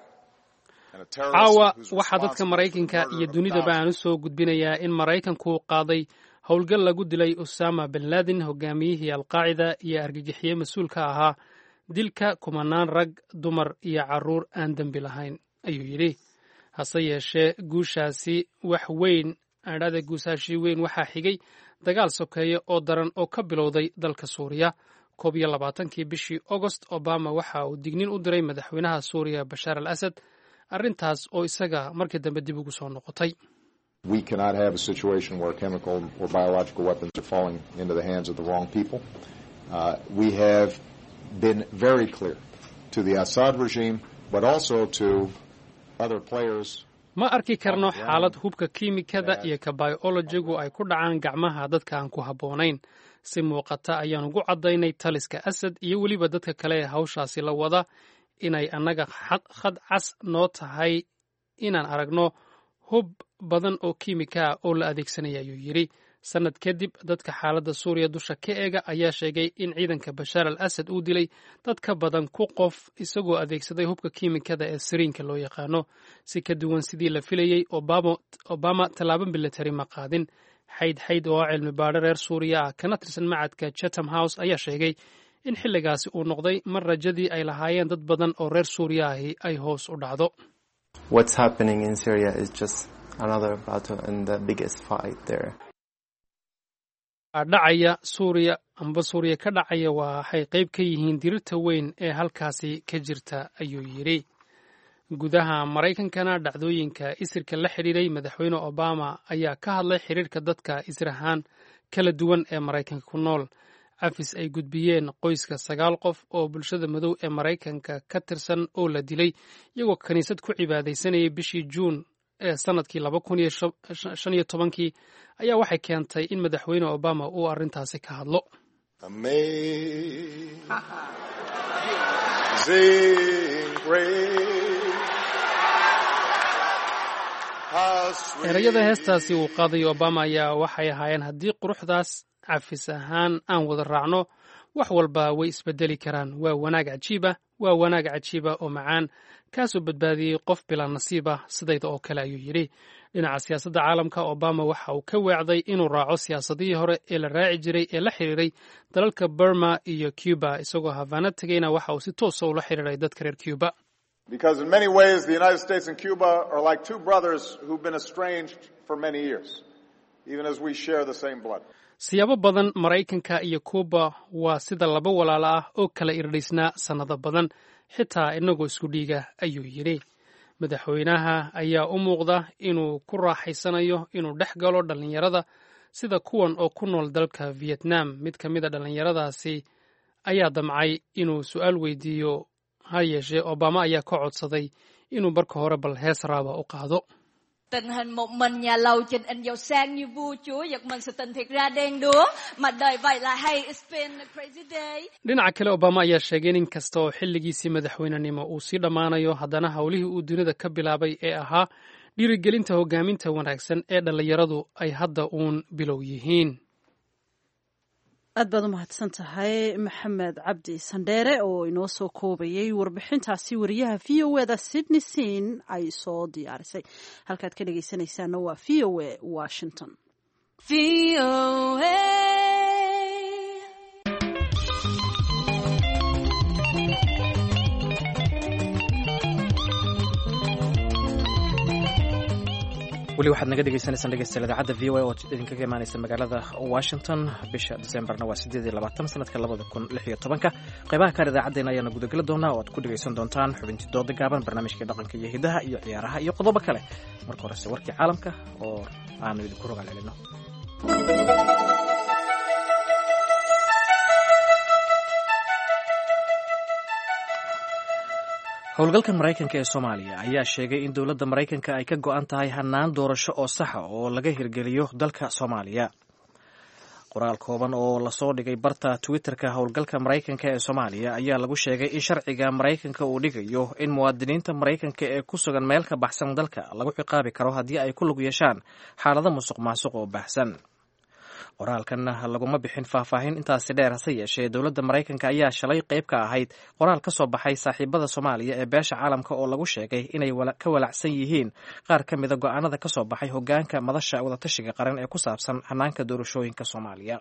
caawa waxaa dadka Mareykanka iyo dunidaba aan u soo gudbinayaa in Mareykanku qaaday howlgal lagu dilay Osama bin Laden, hogaamiyihii Al-Qaacida iyo argagixiye mas-uulka ahaa dilka kumanaan rag, dumar iyo carruur aan dembi lahayn ayuu yidhi. hase yeeshee guushaasi wax weyn adhada guusaashi weyn waxaa xigay dagaal sokeeye oo daran oo ka bilowday dalka Suuriya. koob iyo labaatankii bishii August Obama waxa uu dignin u diray madaxweynaha Suuriya Bashar al-Assad, arrintaas oo isaga markii dambe dib ugu soo noqotay. We cannot have a situation where chemical or biological weapons are falling into the hands of the wrong people. Uh, we have been very clear to the Assad regime, but also to other players. ma arki karno xaalad hubka kiimikada iyo ka biologigu ay ku dhacaan gacmaha dadka aan ku habboonayn. si muuqata ayaan ugu caddaynay taliska Assad iyo weliba dadka kale ee hawshaasi la wada inay annaga khad cas noo tahay inaan aragno hub badan oo kiimika ah oo la adeegsanaya ayuu yidhi. sanad kadib dadka xaaladda Suuriya dusha ka eega ayaa sheegay in ciidanka Bashar al-Assad uu dilay dad ka badan ku qof isagoo adeegsaday hubka kiimikada ee siriinka loo yaqaano. si ka duwan sidii la filayey, Obama, Obama tallaabo military ma qaadin. xayd xayd oo cilmi baadho reer Suuriya ah kana tirsan macadka Chatham House ayaa sheegay in xilligaasi uu noqday mar rajadii ay lahaayeen dad badan oo reer Suuriya ahi ay hoos u dhacdo. What's happening in Syria is just another battle and the biggest fight there. dhacaya Suuriya amba Suuriya ka dhacaya waxay qayb ka yihiin dirirta weyn ee halkaasi ka jirta ayuu yidhi. gudaha Mareykankana dhacdooyinka isirka la xiriiray madaxweyne Obama ayaa ka hadlay xiriirka dadka israhan kala duwan ee Mareykanka ku nool. cafis ay gudbiyeen qoyska sagaal qof oo bulshada madow ee Mareykanka ka tirsan oo la dilay iyagoo kaniisad ku cibaadaysanayay bishii Juun ee sanadkii laba kun iyo shan iyo tobankii ayaa waxay keentay in madaxweyne Obama uu arrintaasi ka hadlo. erayada heestaasi uu qaaday Obama ayaa waxay ahaayeen haddii quruxdaas cafis ahaan aan wada raacno wax walba way isbedeli karaan. waa wanaag cajiiba waa wanaag cajiiba oo macaan kaasoo badbaadiyey qof bilaa nasiiba sidayda oo kale ayuu yidhi. dhinaca siyaasadda caalamka Obama waxa uu ka weecday inuu raaco siyaasadihii hore ee la raaci jiray ee la xiriiray dalalka Burma iyo Cuba, isagoo Havana tegayna waxa uu si toosa ula xiriiray dadka reer Cuba. Because in many ways the United States and Cuba are like two brothers who've been estranged for many years. even as we share the same blood. siyaabo badan maraykanka iyo kuuba waa sida laba walaalo ah oo kala irdhaysnaa sannado badan xitaa inagoo isku dhiiga ayuu yidhi madaxweynaha ayaa u muuqda inuu ku raaxaysanayo inuu dhex galo dhallinyarada sida kuwan oo ku nool dalka vietnam mid ka mid a dhallinyaradaasi ayaa damcay inuu su'aal weydiiyo ha yeeshee obama ayaa ka codsaday inuu marka hore bal hees raaba u qaado Tình hình một mình nhà lầu trình in giàu sang như vua chúa giật mình sự tình thiệt ra đen đúa mà đời vậy là hay it's been a crazy day. dhinaca kale obama ayaa sheegay in in kasta oo xilligiisii madaxweynenimo uu sii dhammaanayo haddana howlihii uu dunida ka bilaabay ee ahaa dhiirigelinta hogaaminta wanaagsan ee dhallinyaradu ay hadda uun bilow yihiin aad baad u mahadsan tahay maxamed cabdi sandheere oo inoo soo koobayay warbixintaasi wariyaha v o eda sydney sin ay soo diyaarisay halkaad ka dhegeysanaysaana waa v o a washington. V O A. weli waxaad naga dhegeysanaysaan dhegeystayaal idaacadda v o a oo idinkaga imaanaysa magaalada washington bisha decemberna waa sideed iyo labaatan sanadka labada kun lix iyo tobanka qaybaha kale idaacaddeenna ayaana gudageli doonaa oo aad ku dhegeysan doontaan xubintii dooda gaaban barnaamijkii dhaqanka iyo hidaha iyo ciyaaraha iyo qodobo kale marka horese warkii caalamka oo aanu idinku rogaal celino howlgalka maraykanka ee soomaaliya ayaa sheegay in dowladda maraykanka ay ka go'an tahay hannaan doorasho oo saxa oo laga hirgeliyo dalka soomaaliya qoraal kooban oo lasoo dhigay barta twitterka howlgalka maraykanka ee soomaaliya ayaa lagu sheegay in sharciga maraykanka uu dhigayo in muwaadiniinta maraykanka ee ku sugan meel ka baxsan dalka lagu ciqaabi karo haddii ay ku lug yeeshaan xaalado musuq maasuq oo baahsan qoraalkanna laguma bixin faahfaahin intaasi dheer hase yeeshee dowladda maraykanka ayaa shalay qayb ka ahayd qoraal ka soo baxay saaxiibada soomaaliya ee beesha caalamka oo lagu sheegay inay ka walacsan yihiin qaar ka mida go'aanada ka soo baxay hoggaanka madasha wadatashiga qaran ee ku saabsan hannaanka doorashooyinka soomaaliya.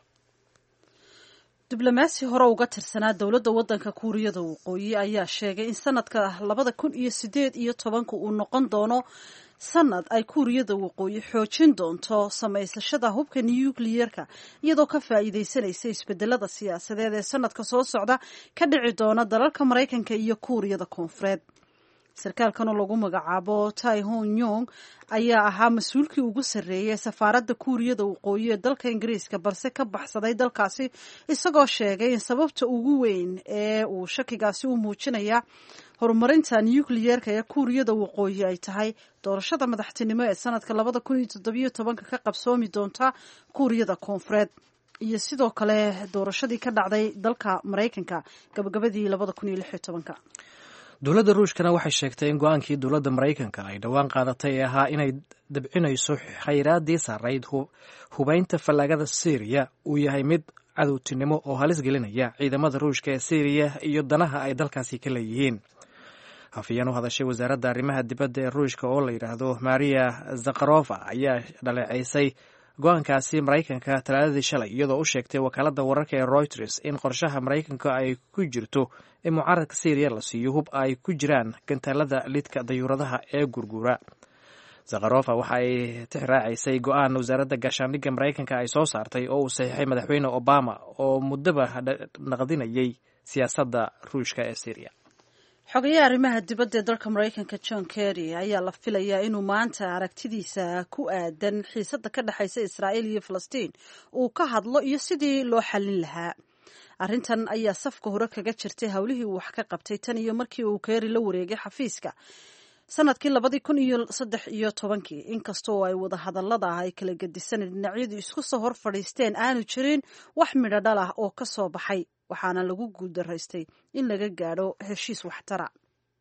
diblomaasi hore uga tirsanaa dowladda waddanka kuuriyada waqooyi ayaa sheegay in sanadka labada kun iyo sideed iyo tobanka uu noqon doono sanad ay kuuriyada waqooyi xoojin doonto samaysashada hubka nukliyeerka iyadoo ka faa'iidaysanaysa isbedelada siyaasadeed ee sanadka soo socda ka dhici doona dalalka maraykanka iyo kuuriyada koonfureed. sarkaalkan oo lagu magacaabo Tai Hong Yong ayaa ahaa mas-uulkii ugu sarreeyay safaaradda kuuriyada waqooyi ee dalka ingiriiska balse ka baxsaday dalkaasi isagoo sheegay in sababta ugu weyn ee uu shakigaasi u muujinaya horumarinta nukliyeerka ee kuuriyada waqooyi ay tahay doorashada madaxtinimo ee sanadka labada kun iyo toddobiyo tobanka ka qabsoomi doonta kuuriyada koonfureed iyo sidoo kale doorashadii ka dhacday dalka maraykanka gabagabadii labada kun iyo lix iyo tobanka. dowladda ruushkana waxay sheegtay in go-aankii dowladda maraykanka ay dhowaan qaadatay ee ahaa inay dabcinayso khayraadii saarayd hubaynta fallaagada syriya uu yahay mid cadowtinimo oo halis gelinaya ciidamada ruushka ee syriya iyo danaha ay dalkaasi ka leeyihiin. hafayeen u hadashay wasaaradda arrimaha dibadda ee ruushka oo la yidhaahdo maria zakharova ayaa dhaleeceysay go-aankaasi maraykanka talaadadii shalay iyadoo u sheegtay wakaaladda wararka ee reuters in qorshaha maraykanka ay ku jirto in mucaaradka syriya la siiyo hub ay ku jiraan gantaalada lidka dayuuradaha ee gurguura. zakharova waxa ay tixraacaysay go-aan wasaaradda gaashaandhigga maraykanka ay soo saartay oo uu saxiixay madaxweyne obama oo muddaba naqdinayay siyaasadda ruushka ee syriya. xogayaha arrimaha dibadda ee dalka maraykanka john kerry ayaa la filayaa inuu maanta aragtidiisa ku aadan xiisadda ka dhexaysa israa'iil iyo falastiin uu ka hadlo iyo sidii loo xallin lahaa. arrintan ayaa safka hore kaga jirtay howlihii uu wax ka qabtay tan iyo markii uu kerry la wareegay xafiiska sanadkii labadii kun iyo saddex iyo tobankii inkastoo ay wada hadallada ay kala gedisaneen dhinacyadu isku soo hor fadhiisteen aanu jirin wax midho dhal ah oo ka soo baxay waxaana lagu guuldaraystay in laga gaadho heshiis waxtara.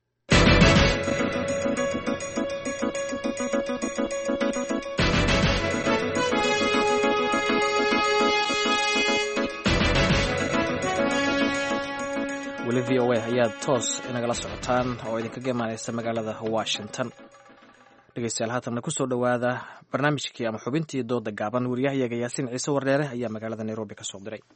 weli v o a ayaad toos inagala socotaan oo idinkaga imaanaysa magaalada washington. dhegeystayaal haatanna ku soo dhowaada barnaamijkii ama xubintii dooda gaaban wariyahayaga yaasiin ciise wardheere ayaa magaalada nairobi ka soo diray.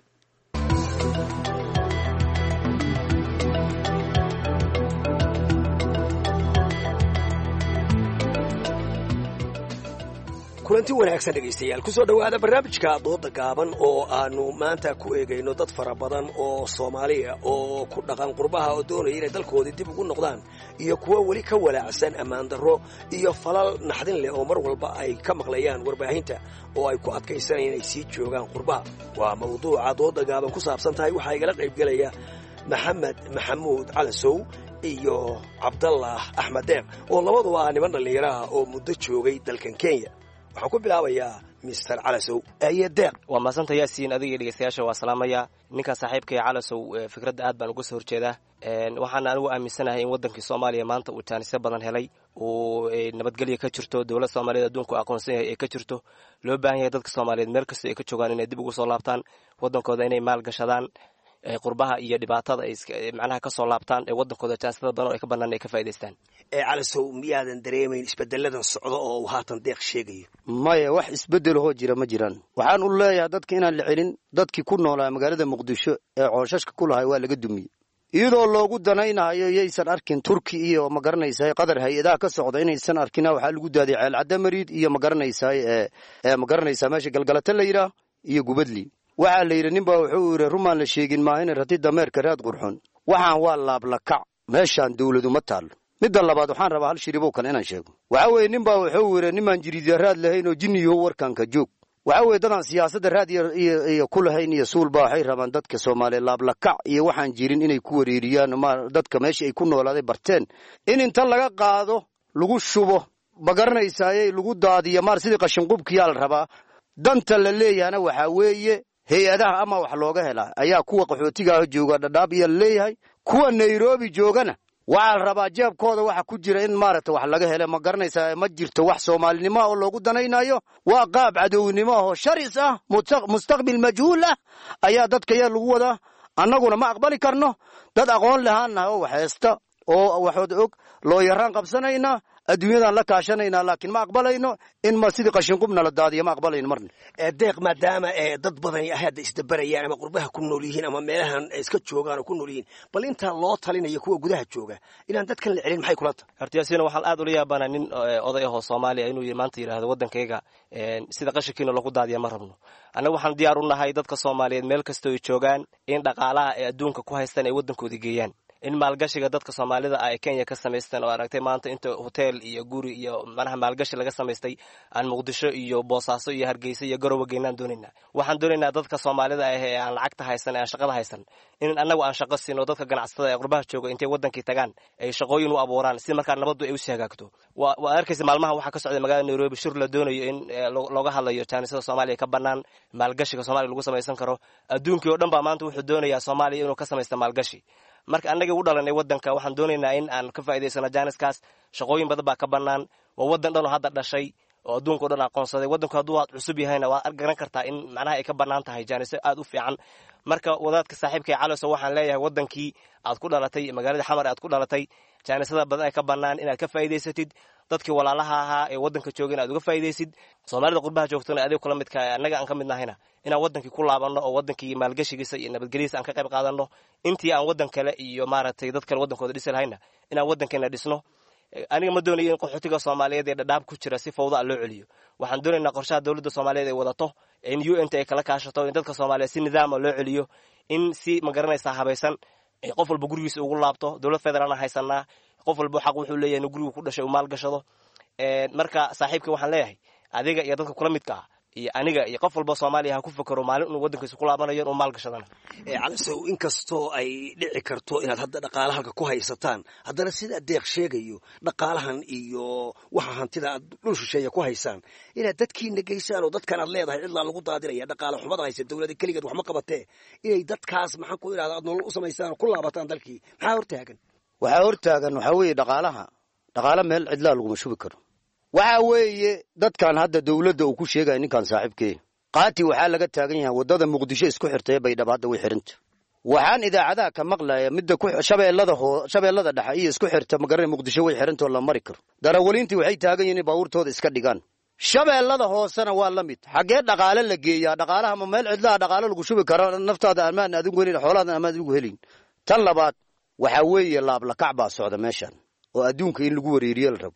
kulanti wanaagsan dhegaystayaal kusoo dhowaada barnaamijka dooda gaaban oo aanu maanta ku eegayno dad fara badan oo soomaaliya oo ku dhaqan qurbaha oo doonaya inay dalkoodii dib ugu noqdaan iyo kuwo weli ka walaacsan ammaan darro iyo falal naxdin leh oo mar walba ay ka maqlayaan warbaahinta oo ay ku adkaysanayaan inay sii joogaan qurbaha waa mawduuca dooda gaaban ku saabsan tahay waxaa igala qaybgelaya maxamed maxamuud calasow iyo cabdallah axmed deeq oo labaduba ah niman dhallinyaraha oo muddo joogay dalkan kenya waxaan ku bilaabayaa mister calasow aye deeq waa maasanta yaasiin adiga iyo dhegeystayaasha waa salaamaya ninka saaxiibka ee calasow fikradda aad baan uga soo horjeedaa waxaana anigu aaminsanahay in waddankii soomaaliya maanta uu jaanisyo badan helay uu nabadgelya ka jirto dowlad soomaaliyeed adduunku aqoonsan yahay ee ka jirto loo baahan yahay dadka soomaaliyeed meel kasta ay ka joogaan inay dib ugu soo laabtaan waddankooda inay maal gashadaan qurbaha iyo dhibaatada ay macnaha ka soo laabtaan ee waddankooda jaanisada badan oo ay ka bannaan ay ka faa'iidaystaan ee calasow miyaadan dareemayn isbeddeladan socdo oo uu haatan deeq sheegayo maya wax isbeddelahoo jira ma jiraan waxaan u leeyahay dadka inaan la celin dadkii ku noolaa magaalada muqdisho ee cooshashka ku lahay waa laga dumiyey iyadoo loogu danaynayo yaysan arkin turki iyo ma garanaysaay qadar hay-adaha ka socda inaysan arkina waxaa lagu daadiyay ceelcadda mariid iyo ma garanaysaay ee ma garanaysaa meesha galgalata la yidhaah iyo gubadli waxaa la yidhi ninbaa wuxuu yidhi rumaan la sheegin maahina rati dameerka raad qurxoon waxaan waa laablakac meeshaan dawladu ma taallo midda labaad waxaan rabaa hal shiribow kale inaan sheego waxaa weeye ninbaa wuxuu yidhi nimaan jiriidya raad lahayn oo jinniyaho warkanka joog waxaa weeye dadaan siyaasadda raad iyo ku lahayn iyo suulba waxay rabaan dadka soomaaliya laablakac iyo waxaan jirin inay ku wareeriyaan ma dadka meesha ay ku noolaaday barteen in inta laga qaado lagu shubo ma garanaysaaye lagu daadiyo maar sidii qashinqubkiyaa la rabaa danta la leeyahana waxaa weeye hay-adaha ama wax looga helaa ayaa kuwa qaxootigaah jooga dhadhaab iyo leeyahay kuwa nairobi joogana waxaa la rabaa jeebkooda waxa ku jira in maaragta wax laga hele ma garanaysaa ma jirto wax soomaalinimo oo loogu danaynayo waa qaab cadownimo oo sharis ah mustaqbil majhuul ah ayaa dadka yaa lagu wadaa annaguna ma aqbali karno dad aqoon lahaannaha oo wax haysta oo waxood og loo yaraan qabsanaynaa adduunyadan la kaashanaynaa laakiin ma aqbalayno in ma sidii qashinqubna la daadiyo ma aqbalayno marna deeq maadaama dad badan ay hadda isdabarayaan ama qurbaha ku nool yihiin ama meelahan iska joogaan oo ku nool yihiin bal intaa loo talinayo kuwa gudaha jooga inaan dadkan la celin maxay kula tahay horta yaasiin waxaan aad ula yaabanaa nin oday ahoo soomaaliya inuu maanta yidhaahdo waddankayga sida qashinkiina lagu daadiya ma rabno annaga waxaan diyaar u nahay dadka soomaaliyeed meel kastoo ay joogaan in dhaqaalaha ay adduunka ku haystaan ay waddankooda geeyaan in maalgashiga dadka soomaalida ay Kenya ka samaystaan oo aragtay maanta inta hotel iyo guri iyo manaha maalgashi laga samaystay aan Muqdisho iyo Boosaaso iyo Hargeysa iyo Garowe geynaan doonayna waxaan doonaynaa dadka soomaalida ah ee aan lacagta haysan ee shaqada haysan in annagu aan shaqo siino dadka ganacsatada ee qurbaha jooga intay waddankii tagaan ay shaqooyin u abuuraan si markaa nabadu ay u sii hagaagto waa arkaysa maalmaha waxa ka socda magaalada Nairobi shir la doonayo in looga hadlayo jaanisada Soomaaliya ka banaan maalgashiga Soomaaliya lagu samaysan karo adduunkii oo dhan baa maanta wuxuu doonayaa Soomaaliya inuu ka samaysto maalgashi marka annaga u dhalanay waddanka waxaan doonaynaa in aan ka faa'iidaysano jaaniskaas shaqooyin badan baa ka bannaan waa waddan dhan oo hadda dhashay oo adduunka o dhan aqoonsaday waddanku hadduu aad cusub yahayna waad garan kartaa in macnaha ay ka bannaan tahay jaanisyo aad u fiican marka wadaadka saaxiibka caloso waxaan leeyahay waddankii aad ku dhalatay magaalada xamar aad ku dhalatay jaanisada badan ay ka bannaan inaad ka faa'iidaysatid dadkii walaalaha ahaa ee waddanka joogay inaad uga faa'iidaysid soomaalida qurbaha joogtana adiga kula midka annaga aan ka mid nahayna inaan waddankii ku laabanno oo waddankii maalgashigiisa iyo nabadgelyadiisa aan ka qayb qaadanno intii aan waddan kale iyo maaragtay dad kale waddankooda dhisi lahayna inaan waddankeena dhisno aniga ma doonayo in qaxootiga Soomaaliyeed ee dhadhaab ku jira si fawda loo celiyo waxaan doonaynaa qorshaha dawladda Soomaaliyeed ay wadato in U N ay kala kaashato in dadka Soomaaliyeed si nidaam loo celiyo in si ma garanaysaa habaysan qof walba gurigiisa ugu laabto dawlad federaalna haysanaa qof walba xaq wuxuu leeyahay in guriga ku dhashay uu maal gashado ee marka saaxiibka waxaan leeyahay adiga iyo dadka kula midka ah iyo aniga iyo qof walba Soomaaliya ha ku fakaro maalin inuu waddankiisa ku laabanayo oo maal gashadana ee calasow inkastoo ay dhici karto inaad hadda dhaqaalaha halka ku haysataan haddana sida deeq sheegayo dhaqaalahan iyo waxa hantida aad dhul shisheeye ku haysaan inaad dadkiina geysaan oo dadkan aad leedahay cidla lagu daadinaya dhaqaale xumada haysa dawladda kaligeed wax ma qabatee inay dadkaas maxaan ku iraahdaa aad nolol u samaysaan ku laabataan dalkii maxaa hortaagan waxaa hortaagan waxaa weeye dhaqaalaha dhaqaale meel cidlaa laguma shubi karo waxa weeye dadkan hadda dawladda uu ku sheegay ninkan saaxiibkee qaati waxaa laga taagan yahay wadada Muqdisho isku xirtay Baydhabo hadda way xiranta waxaan idaacadaha ka maqlaya midda ku shabeellada hoo shabeellada dhexe iyo isku xirta magaran Muqdisho way xirantoo la mari karo darawaliintii waxay taagan yihiin baabuurtooda iska dhigaan shabeellada hoosana waa la mid xagee dhaqaale la geeyaa dhaqaalaha ma meel cidlaa dhaqaale lagu shubi karo naftaada amaan adigu helin xoolaada amaan adigu helin tan labaad waxa weeye laab la kacba socda meeshan oo adduunka in lagu wareeriyo la rabo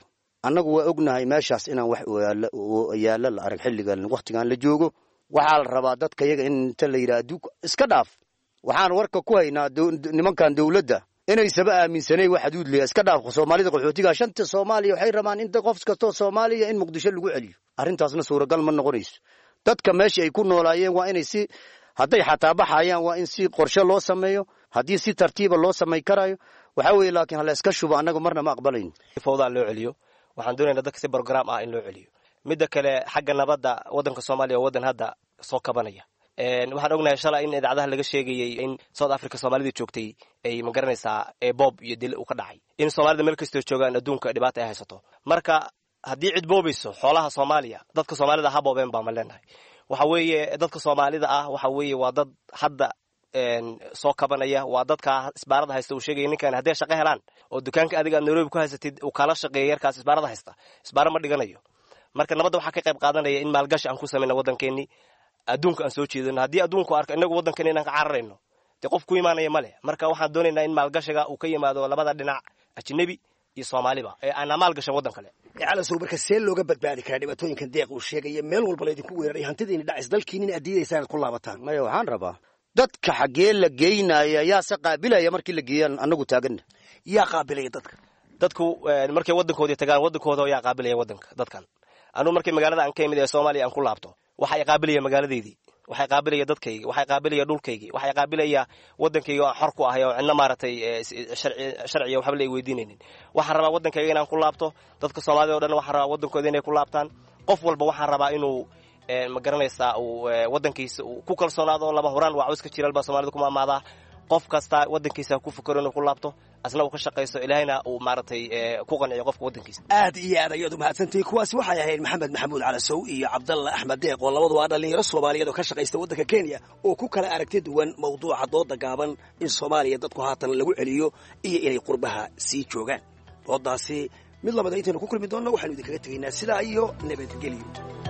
annagu waa ognahay meeshaas inaan wax yaalla la arag xilligan wakhtigan la joogo waxaa la rabaa dadka iyaga in inta la yidhaahdo iska dhaaf waxaan warka ku haynaa nimankan dawladda inaysaba aaminsanay wax xuduud leeyahay iska dhaaf Soomaalida qaxootiga shanta Soomaaliya waxay rabaan in qof kasta Soomaaliya in Muqdisho lagu celiyo arrintaasna suuragal ma noqonayso dadka meesha ay ku noolaayeen waa inay si hadday xataa baxayaan waa in si qorshe loo sameeyo haddii si tartiiba loo samay karayo waxa weeye laakiin hala iska shubo annaga marna ma aqbalayno fawda loo celiyo waxaan doonaynaa dadka si program ah in loo celiyo midda kale xagga nabadda wadanka Soomaaliya wadan hadda soo kabanaya een waxaan ognahay shalay in idaacadaha laga sheegayay in South Africa Soomaalida joogtay ay ma garanaysaa ee Bob iyo dil u ka dhacay in Soomaalida meel kasta joogaan adduunka dhibaato ay haysato marka haddii cid boobayso xoolaha Soomaaliya dadka Soomaalida ha boobeen baa ma leenahay waxa weeye dadka Soomaalida ah waxa weeye waa dad hadda een soo kabanaya waa dadka isbaarada haysta uu sheegay ninkan haddii shaqo helaan oo dukaanka adiga Nairobi ku haysatid uu kala shaqeeyo yarkaas isbaarada haysta isbaara ma dhiganayo marka nabadda waxa ka qayb qaadanaya in maalgashi aan ku sameeyno wadankeeni adduunka aan soo jeedino haddii adduunku arko inagu wadankeena inaan ka cararayno de qof ku imaanaya male marka waxaan doonaynaa in maalgashiga uu ka yimaado labada dhinac ajnabi iyo Soomaaliba ee aan maalgashan wadan kale cala soo marka see looga badbaadi karaa dhibaatooyinkan deeq uu sheegay meel walba la idinku weeraray hantidiina dhacis dalkiina adiidaysaan ku laabataan maya waxaan rabaa dadka xagee la geynaya yaa sa qaabilaya markii la geeyaan anagu taagan yaa qaabilaya dadka dadku markay wadankoodii tagaan wadankooda yaa qaabilaya wadanka dadkan anu markay magaalada aan ka imid ee Soomaaliya aan ku laabto waxay qaabilaya magaaladeedii waxay qaabilaya dadkayga waxay qaabilaya dhulkayga waxay qaabilaya wadankayga oo xor ku ah oo cidna maaratay sharci sharciga waxba la weydiinaynin waxaan rabaa wadankayga inaan ku laabto dadka Soomaalida oo dhan waxaan rabaa wadankooda inay ku laabtaan qof walba waxaan rabaa inuu ma garanaysaa uu wadankiisa ku kalsoonaado laba horaan waa iska jiral ba Soomaalida kuma amaada qof kasta wadankiisa ku fikiro inuu ku laabto asna uu ka shaqeysto ilaahayna uu maaratay ku qanciyo qofka wadankiisa aad iyo aad ayadu mahadsantii kuwaasi waxay ahayd Maxamed Maxamuud Calasow iyo Cabdalla Axmed Deeq oo labadu waa dhalinyaro Soomaaliyeed oo ka shaqeysta wadanka Kenya oo ku kala aragti duwan mawduuca dooda gaaban in Soomaaliya dadku haatan lagu celiyo iyo inay qurbaha sii joogaan doodaasi mid labada inta ku kulmi doona waxaan idinkaga tageynaa sidaa iyo nabadgelyo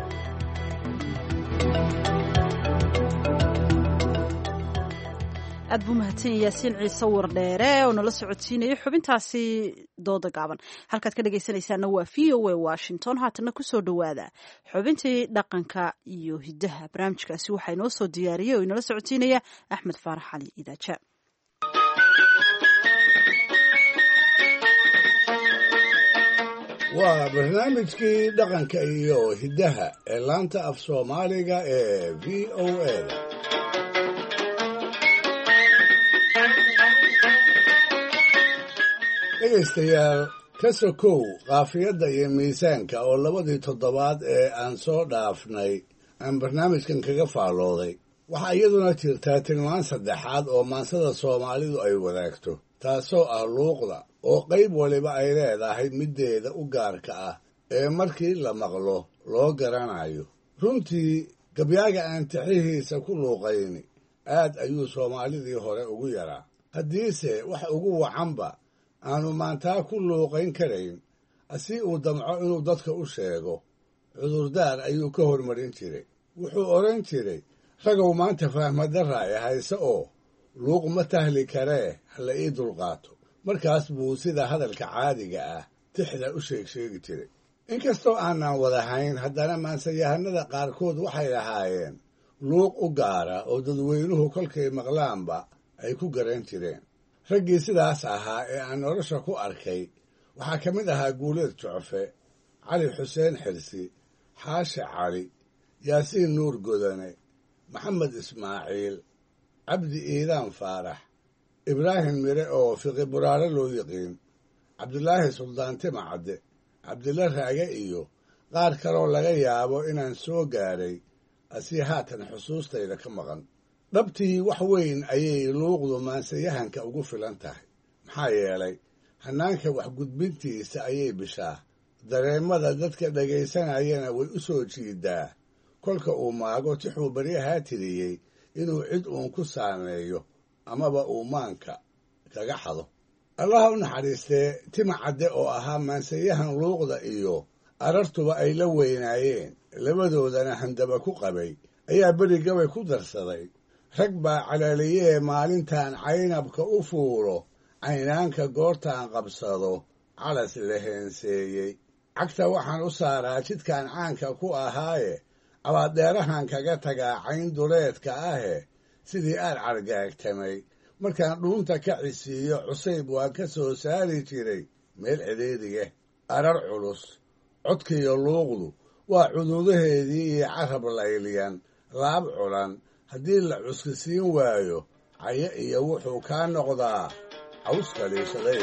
aad buu mahadsan yaasiin ciise wardheere oo nala socodsiinayay xubintaasi dooda gaaban halkaad ka dhagaysanaysaana waa v o a Washington haatana kusoo dhawaada xubintii dhaqanka iyo hidaha barnaamijkaasi waxaa inoo soo diyaariyey oo inala socodsiinaya Axmed Faarax Cali Idaaja waa barnaamijkii dhaqanka iyo hidaha ee laanta af Soomaaliga ee v o a dhegaystayaal ka sokow qaafiyadda iyo miisaanka oo labadii toddobaad ee aan soo dhaafnay aan barnaamijkan kaga faallooday waxaa iyaduna jirtaa tilmaan saddexaad oo maansada Soomaalidu ay wadaagto taasoo ah luuqda oo qayb waliba ay leedahay middeeda u gaarka ah ee markii la maqlo loo garanayo runtii gabyaaga aan tixihiisa ku luuqayni aad ayuu Soomaalidii hore ugu yaraa haddiise wax ugu wacanba aanu maantaa ku luuqayn karayn asi uu damco inuu dadka u sheego cudurdaar ayuu ka hormarin jiray wuxuu odhan jiray ragow maanta fahmadarra ee hayse oo luuq ma tahli karee hala ii dulqaato markaas buu sida hadalka caadiga ah tixda u sheeg sheegi jiray inkastoo aanan wadahayn haddana maansayahanada qaarkood waxay lahaayeen luuq u gaara oo dadweynuhu kolkay maqlaanba ay ku garan jireen raggii sidaas ahaa ee aan nolosha ku arkay waxaa ka mid ahaa Guuleed Jucfe Cali Xuseen Xirsi Xaashi Cali Yaasiin Nuur Godane Maxamed Ismaaciil Cabdi Iidaan Faarax Ibraahim Mire oo Fiqi Buraare loo yiqiin Cabdulaahi Suldaan Timacadde Cabdilla Raage iyo qaar kaloo laga yaabo inaan soo gaaray asii haatan xusuustayda ka maqan dhabtii wax weyn ayay luuqdu maansayahanka ugu filan tahay maxaa yeelay hannaanka waxgudbintiisa ayay bishaa dareemada dadka dhegaysanayana way u soo jiidaa kolka uu maago tixuu baryahaa tiriyey inuu cid uun ku saameeyo amaba uu maanka kaga xado allaha u naxariistee Timacadde oo ahaa maansayahan luuqda iyo arartuba ay la weynaayeen labadoodana handaba ku qabay ayaa berigabay ku darsaday rag baa calaaliyee maalintaan caynabka u fuulo caynaanka goortaan qabsado calas la heenseeyey cagta waxaan u saaraa jidkaan caanka ku ahaaye abaadeerahan kaga tagaa cayn duleedka ahe sidii aan cargaagtamay markaan dhuunta ka cisiiyo cusayb waan ka soo saari jiray meel cidhiidhiga arar culus codkiiyo luuqdu waa cuduudaheedii iyo carab layliyan laab culan haddii la cuskisiin waayo cayo iyo wuxuu kaa noqdaa caws kaliishaday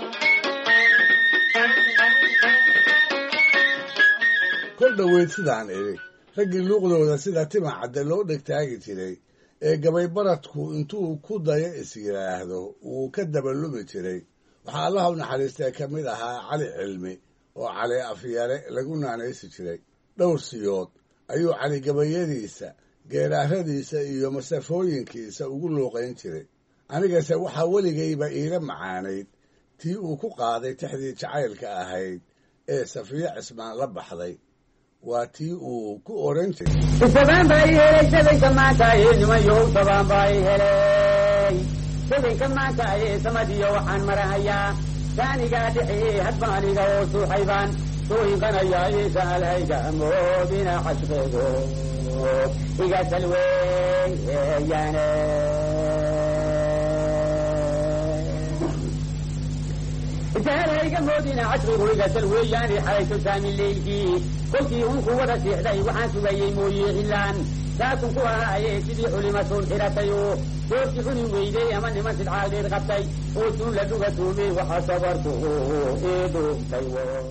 kol dhoweyd sidaan idhi raggii luuqdooda sida tima cadde loo dhegtaagi jiray ee gabaybaradku intuu ku dayo is yidhaahdo wuu ka dabalumi jiray waxaa allaha u naxariistay ka mid ahaa cali cilmi oo cali afyare lagu naanaysi jiray dhowr siyood ayuu cali gabayadiisa geeraaradiisa iyo masafooyinkiisa ugu luuqayn jiray anigase waxaa weligayba iila macaanayd tii uu ku qaaday tixdii jacaylka ahayd ee safiyo cismaan la baxday waa tii uu ku oran jiray sabaan baa i helay sabanka maanta ee nimayow sabaan baa i helay sabanka maanta ee samadiyo waxaan marahayaa saanigaa dhixi hadba aniga oo suuxaybaan sooyinqanayaa isa alhayga moodina cashqeego iga salweeyaane isaalhayga moodina cashqigu iga salweeyaane xalayto saamin leylkii kolkii unku wada siixday waxaan sugayey mooye xilaan saakun ku ahaaye sidii culima suun xidhatayo doorki xuni weydey ama niman sidcaaldeed qabtay oo suun la dhuga tuumey waxa sabarku ii dhuubtay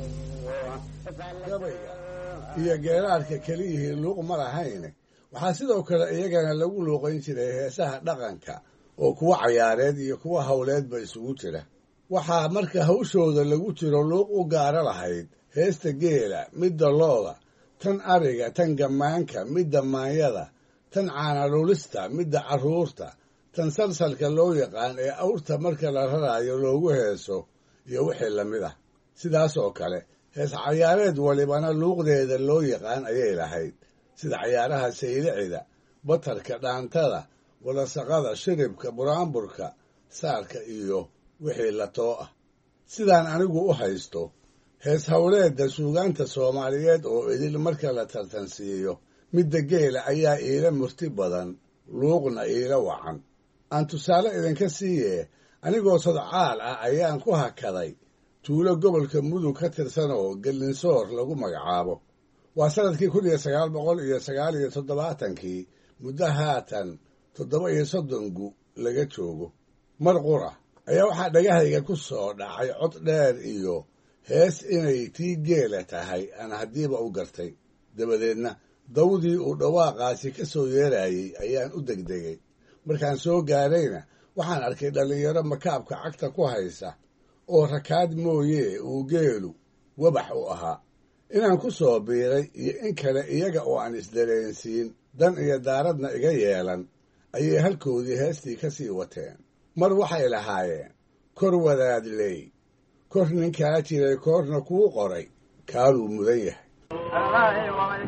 iyo geeraarka keliyihii luuq ma lahayne waxaa sidoo kale iyagana lagu luuqayn jiray heesaha dhaqanka oo kuwa cayaareed iyo kuwa howleedba isugu jira waxaa marka hawshooda lagu jiro luuq u gaaro lahayd heesta geela midda looda tan ariga tan gammaanka midda maanyada tan caanalulista midda carruurta tan salsalka loo yaqaan ee awrta marka la raraayo loogu heeso iyo wixii la mid ah sidaas oo kale hees cayaareed walibana luuqdeeda loo yaqaan ayay lahayd sida cayaaraha saylicida batarka dhaantada walasaqada shiribka buraanburka saarka iyo wixii la too ah sidaan anigu u haysto hees howleedda suugaanta soomaaliyeed oo idil marka la tartansiiyo midda geela ayaa iila murti badan luuqna iila wacan aan tusaale idinka siiye anigoo sadcaal ah ayaan ku hakaday tuulo gobolka mudug ka tirsan oo gelinsoor lagu magacaabo waa sanadkii kun iyo sagaal boqol iyo sagaal iyo toddobaatankii muddo haatan toddoba iyo soddon gu laga joogo mar qura ayaa waxaa dhagahayga ku soo dhacay cod dheer iyo hees inay tii geela tahay aan haddiiba u gartay dabadeedna dawdii uu dhawaaqaasi ka soo yeerayey ayaan u degdegay markaan soo gaadhayna waxaan arkay dhallinyaro makaabka cagta ku haysa oo rakaad mooye uu geelu wabax u ahaa inaan ku soo biiray iyo in kale iyaga oo aan isdareensiin dan iyo daaradna iga yeelan ayay halkoodii heestii ka sii wateen mar waxay lahaayeen kor wadaadley kor ninkaa jiray koorna kuu qoray kaaluu mudan yahay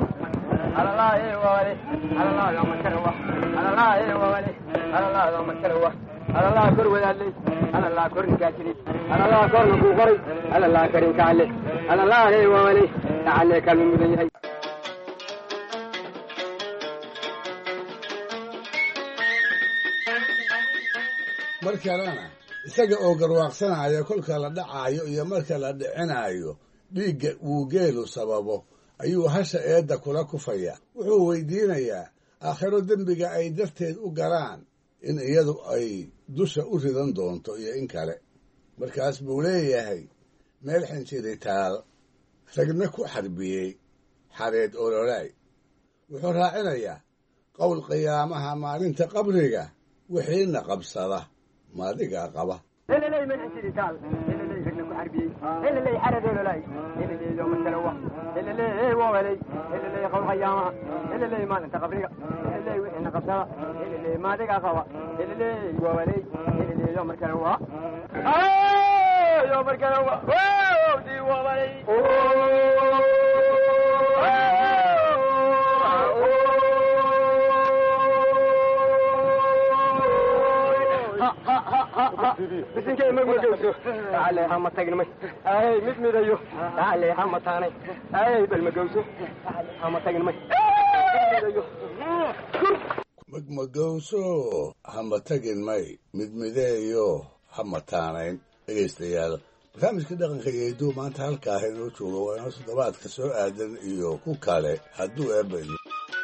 kor wadaadley kor ninkaa jiray koorna kuu qoray karinkaale kaale kaaluu mudan yahay mar kalena isaga oo garwaaqsanaya kolka la dhacaayo iyo marka la dhicinaayo dhiigga uu geelu sababo ayuu hasha eedda kula kufaya wuxuu weydiinayaa aakhiro dembiga ay darteed u galaan in iyadu ay dusha u ridan doonto iyo in kale markaas buu leeyahay meel xinjiritaal ragna ku xarbiyey xareed ololaay wuxuu raacinayaa qowl qiyaamaha maalinta qabriga wixiina qabsada maadigaa qaba heleley manxinjiritaal heleley ragna ku xarbiyey heleley xareed ololaay heleley looma kalawa heleley wawaley heleley qowl qiyaamaha heleley maalinta qabriga heleley wixiina qabsada heleley maadigaa qaba heleley wawaley heleley looma kalawa looma kalawa di wawaley بسنكي ما مجوسو تعالي هم تجنمي اي مد مديو تعالي هم تاني اي بالمجوسو هم تجنمي magmagowso hama tagin may midmideeyo hama taanayn dhegaystayaal barnaamijka dhaqanka iyo hidduu maanta halkaa ah inoo joogo waa inoo toddobaadka soo aadan iyo ku kale hadduu eebba idmo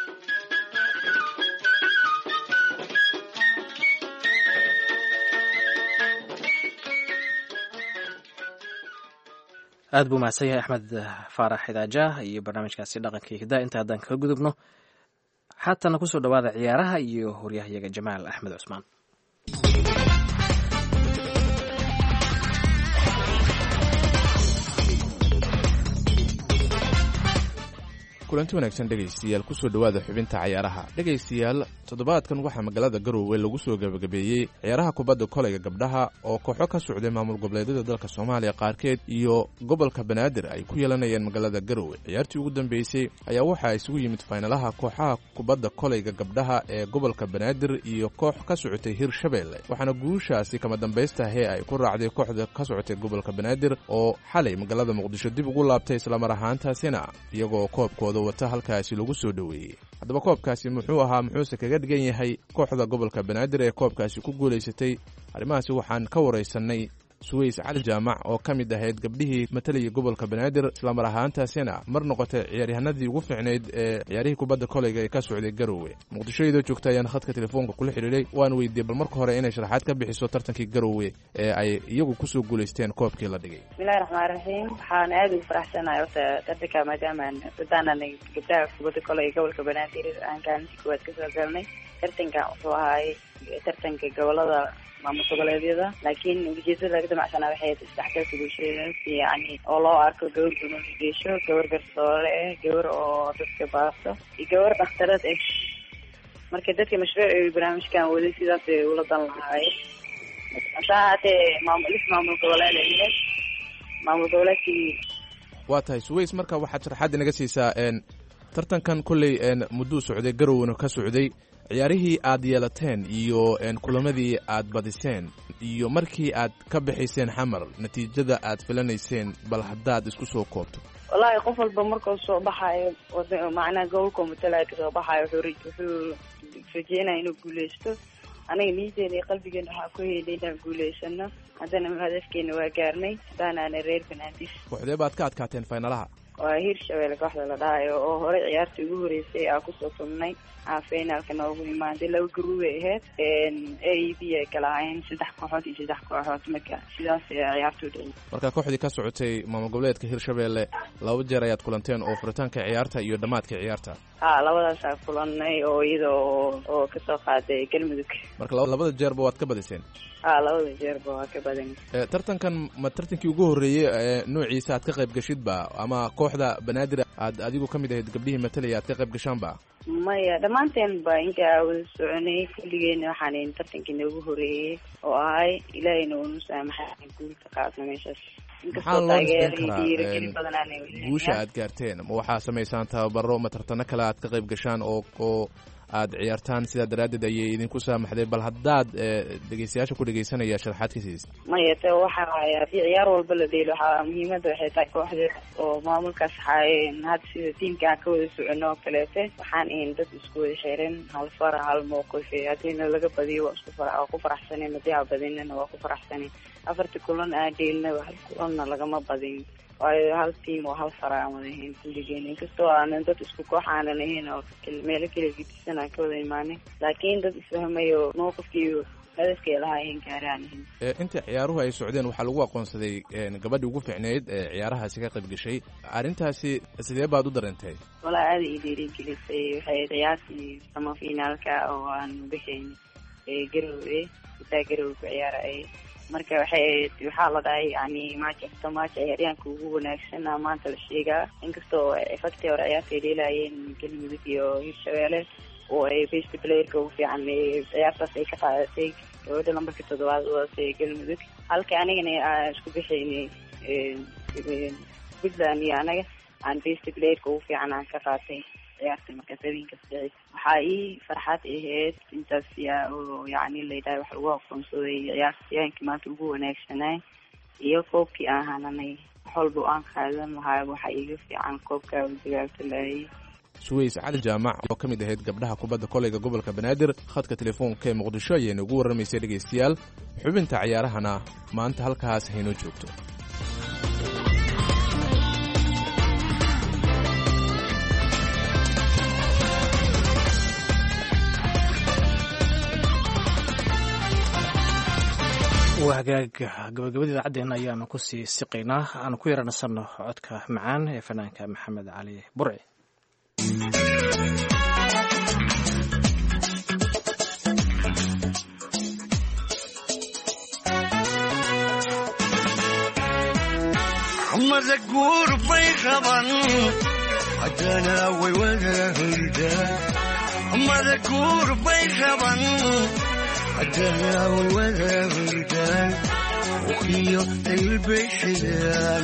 aad buu mahadsan yahay axmed faarax xidaajaah iyo barnaamijkaasi dhaqanka iyo hiddaa inta haddaan kaga gudubno haatana kusoo dhawaada ciyaaraha iyo horyahyaga jamaal axmed cusmaan. kulanti wanaagsan dhegaystayaal kusoo dhowaada xubinta cayaaraha. dhegaystayaal toddobaadkan waxaa magaalada garowe lagu soo gabagabeeyey ciyaaraha kubadda kolayga gabdhaha oo kooxo ka socday maamul goboleedyada dalka soomaaliya qaarkeed iyo gobolka banaadir ay ku yeelanayeen magaalada garowe. ciyaartii ugu dambeysay ayaa waxaa isugu yimid faynalaha kooxaha kubadda kolayga gabdhaha ee gobolka banaadir iyo koox ka socotay hirshabeelle, waxaana guushaasi kama dambaystahe ay ku raacday kooxda ka socotay gobolka banaadir oo xalay magaalada muqdisho dib ugu laabtay islamar ahaantaasina iyagoo koobkooda wata halkaasi lagu soo dhoweeyey. haddaba koobkaasi muxuu ahaa, muxuuse kaga dhigan yahay kooxda gobolka banaadir ee koobkaasi ku guulaysatay? arrimahaasi waxaan ka waraysanay suways cali jaamac oo ka mid ahayd gabdhihii matalayay gobolka banaadir islamar ahaantaasina mar noqotay ciyaaryahanadii ugu fiicnayd ee ciyaarihii kubadda kolayga ee ka socday garowe. muqdisho iyadoo joogta ayaan khadka telefoonka kula xidhiidhay waan weydiiyey bal marka hore inay sharaxaad ka bixiso tartankii garowe ee ay iyagu kusoo guulaysteen koobkii la dhigay. bismillahi raxmaan raxiim. waxaan aada ugu faraxsanahay horta tartanka maadaamaan dadaanan gabdhaha kubadda kolayga gobolka banaadir aan kaalintii koowaad kasoo galnay. tartanka wuxuu ahaay tartanka gobolada maamul goboleedyada, laakiin ujeedada laga damacsanaa waxay isdhexgalka bulshada yani oo loo arko gabar gunuuligeesho, gabar garsoore ah, gabar oo dadka baasto iyo gabar dhakhtarad ah. marka dadka mashruuc ay barnaamijkan waday sidaas ay ula dan lahaayeen. hataa haatee maamul is maamul goboleed ay maamul goboleedkii. waa tahay suways, marka waxaad sharaxaad inaga siisaa n tartankan kolley n mudduu socday garowna ka socday, ciyaarihii aad yeelateen iyo kulamadii aad badiseen iyo markii aad ka bixayseen xamar natiijada aad filanayseen, bal haddaad isku soo koobto. wallaahi qof walba markuu soo baxaayo macnaha gobolka matalaya kasoo baxaayo wuxuu rajeynaya inuu guuleysto. aniga niyadeena iyo qalbigeena waxaa ku heynay inaan guuleysano, haddana hadafkeena waa gaarnay haddaanaana reer banaadir. kooxdee baad ka adkaateen faynalaha? waa hirshabeelle kooxda la dhahayo oo horey ciyaartii ugu horeysay aa kusoo tumnay aa finaalka noogu imaaday. laba garuubay ahayd a e b ay kala ahayn saddex kooxood iyo saddex kooxood, marka sidaas ciyaartu dhacay. marka kooxdii ka socotay maamul goboleedka hirshabeelle laba jeer ayaad kulanteen oo furitaanka ciyaarta iyo dhammaadka ciyaarta? ha labadaasaa kulanay oo iyada oo oo kasoo qaaday galmudug. marka labada jeerba waad ka badiseen? ha labada jeerba waa ka badan. tartankan ma tartankii ugu horreeyey ee noociisa aad ka qayb gashidba, ama kooxda banaadir aad adigu ka mid ahayd gabdhihii matalaya aad ka qayb gashaanba? maya, dhammaanteen ba intaa wada soconay kulligeena waxaan tartankii noogu horeeyey oo ahay ilaahayna uunu saamaxay guulka qaadna meeshaas. maxaa loo dhisan karaa guusha aad gaarteen? ma waxaa samaysaan tababaro, ma tartano kale aad ka qayb gashaan oo oo aad ciyaartaan sidaa daraaddeed ayay idinku saamaxday? bal haddaad dhegeystayaasha ku dhegeysanaya sharaxaad ka siisa. maya, te waxa waay haddii ciyaar walba la dheelo waxaa muhiimada waxay tahay kooxda oo maamulkaas waxaa hadda sida tiimka aan ka wada socono oo kaleete waxaan ahayn dad isku wada xiran, hal fara hal mowqif. haddiina laga badiyo waa isku fara waa ku faraxsaneen, haddii aa badinana waa ku faraxsaneen. afarta kulan aa dheelnaba hal kulanna lagama badin, waayo hal tiim oo hal fara aan wada ahayn kulligeena. inkastoo aanan dad isku koox aanan ahayn oo meelo kala gedisan aan ka wada imaanin, laakiin dad isfahmayo mowqifkiiyo hadafkay lahaayeen gaaraan ahayn. inta ciyaaruhu ay socdeen waxaa lagu aqoonsaday gabadhii ugu fiicneyd ee ciyaarahaasi ka qayb gashay. arrintaasi sidee baad u dareentay? walaa aada ii dhiirigelisay. waxay ciyaartii sama finaalka oo aan bixayn garowe intaa garowe ku ciyaarayay. marka waxay waxaa la dhahay yani match after match ciyaaryahanka ugu wanaagsan maanta la sheegaa. inkastoo efacti hore ciyaartay dheelaayeen galmudug iyo hirshabeelle oo ay best playerka ugu fiican ciyaartaas ay ka qaadatay gabadha lambarka toddobaad wadatay galmudug, halka anigana aan isku bixaynay puntland iyo anaga aan best playerka ugu fiican aan ka qaatay. ciyaartay markaas habeenkaas dhici waxaa ii farxad ahayd intaas yaa oo yacni layidhaha wax lagu aqoonsaday ciyaartayaankii maanta ugu wanaagsanay iyo koobkii aan hananay wax walba aan qaadan lahaa waxaa iiga fiican koobkaa u dagaalta laayay suways cali jaamac oo ka mid ahayd gabdhaha kubadda koleyga gobolka banaadir khadka telefoonka ee muqdisho ayayna ugu warramaysay dhegaystayaal xubinta ciyaarahana maanta halkaas haynoo joogto waa hagaag gabagabada idaacaddeena ayaanu ku sii siqaynaa aanu ku yaranasanno codka macaan ee fanaanka maxamed cali burci mada guur bay qaban haddana way wada hurdaan mada guur bay qaban haddana way wada hurdaan uqiyo daylbay xidaan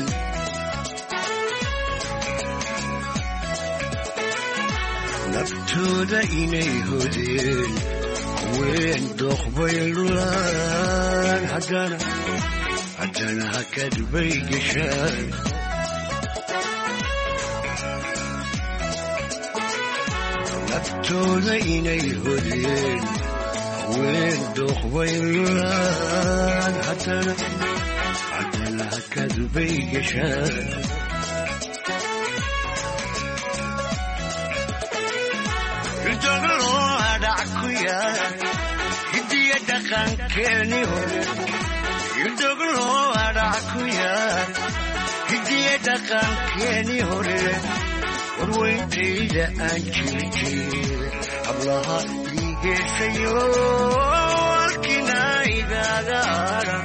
naftooda inay hodeen haween dooqbay lulaan haddana haddana hakad bay gashaan naftooda inay hodeen haween dooqbay lulaan haddana haddana hakad bay gashaan joglo adhac ku yaal hidiya dhaqankeeni hore yudoglo adhac ku yaal hidiya dhaqankeeni hore warweyntayda aan jirjir hablaha iigeesayo alkina igaaga adha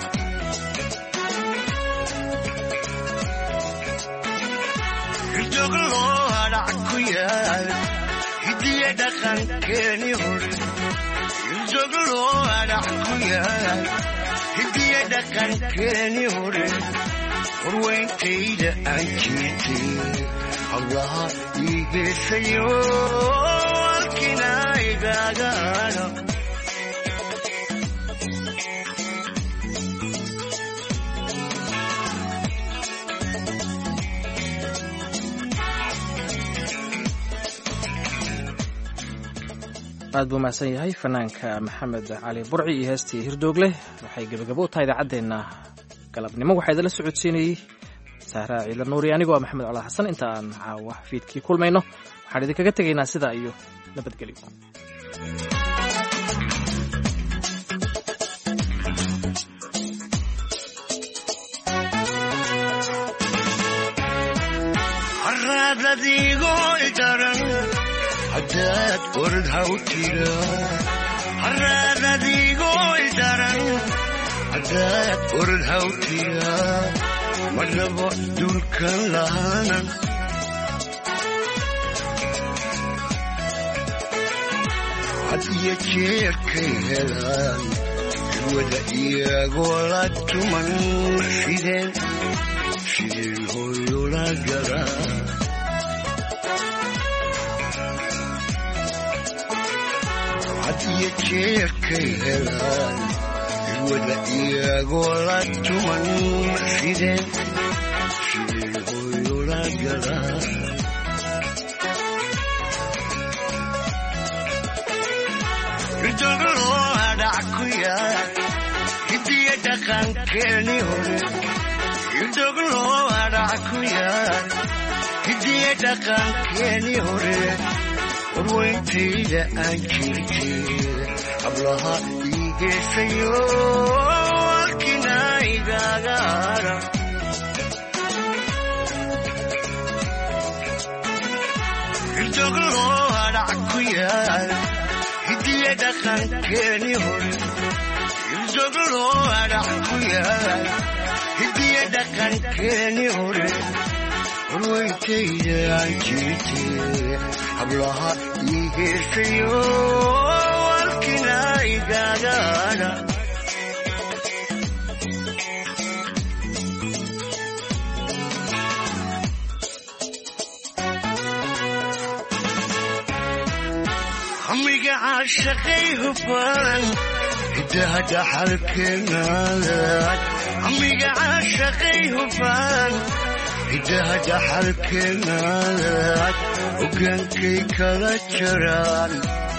yudoglo adhac ku yaal hidiya dhaqankeeni hore yudoglo adhac ku yaal hidiya dhaqankeeni hore warweyntayda aan jirtay hablaha iigeesayo alkina igaaga adha aad buu mahadsan yahay fanaanka maxamed cali burci iyo heestii hirdoogleh waxay gebagabo u tahay idaacaddeenna galabnimo waxaa idinla socodsiinayey sahraa ciidla nuuri anigoo ah maxamed cala xasan inta aan caawa fiidkii kulmayno waxaan idinkaga tegaynaa sidaa iyo nabadgelyo haddaad orod haw tira haraadadiigoo idaran haddaad orod haw tira marnabo dulkan lahaanan had iyo jeerkay helaan ilwada iyagoo la tuman sideen sideen hooyola galaa iyo jeerkay helaan ilwada iyagoo la tuman sideen sideen hooyola galaa joglo adhac ku yaal hidiya dhaqankeeni hore joglo adhac ku yaal hidiya dhaqankeeni hore warweyntayda aan jirjir hablaha iigeesayo alkina igaaga adha joglo adhac ku yaal hidiya dhaqankeeni hore joglo adhac ku yaal hidiya dhaqankeeni hore warweyntayda aan jirjir hablaha iigeesayo alkina igaaga adha caashaqay hufan hidaha dhaxalkeenaad amiga caashaqay hufan hidaha dhaxalkeenaad hogaankay kala jaraan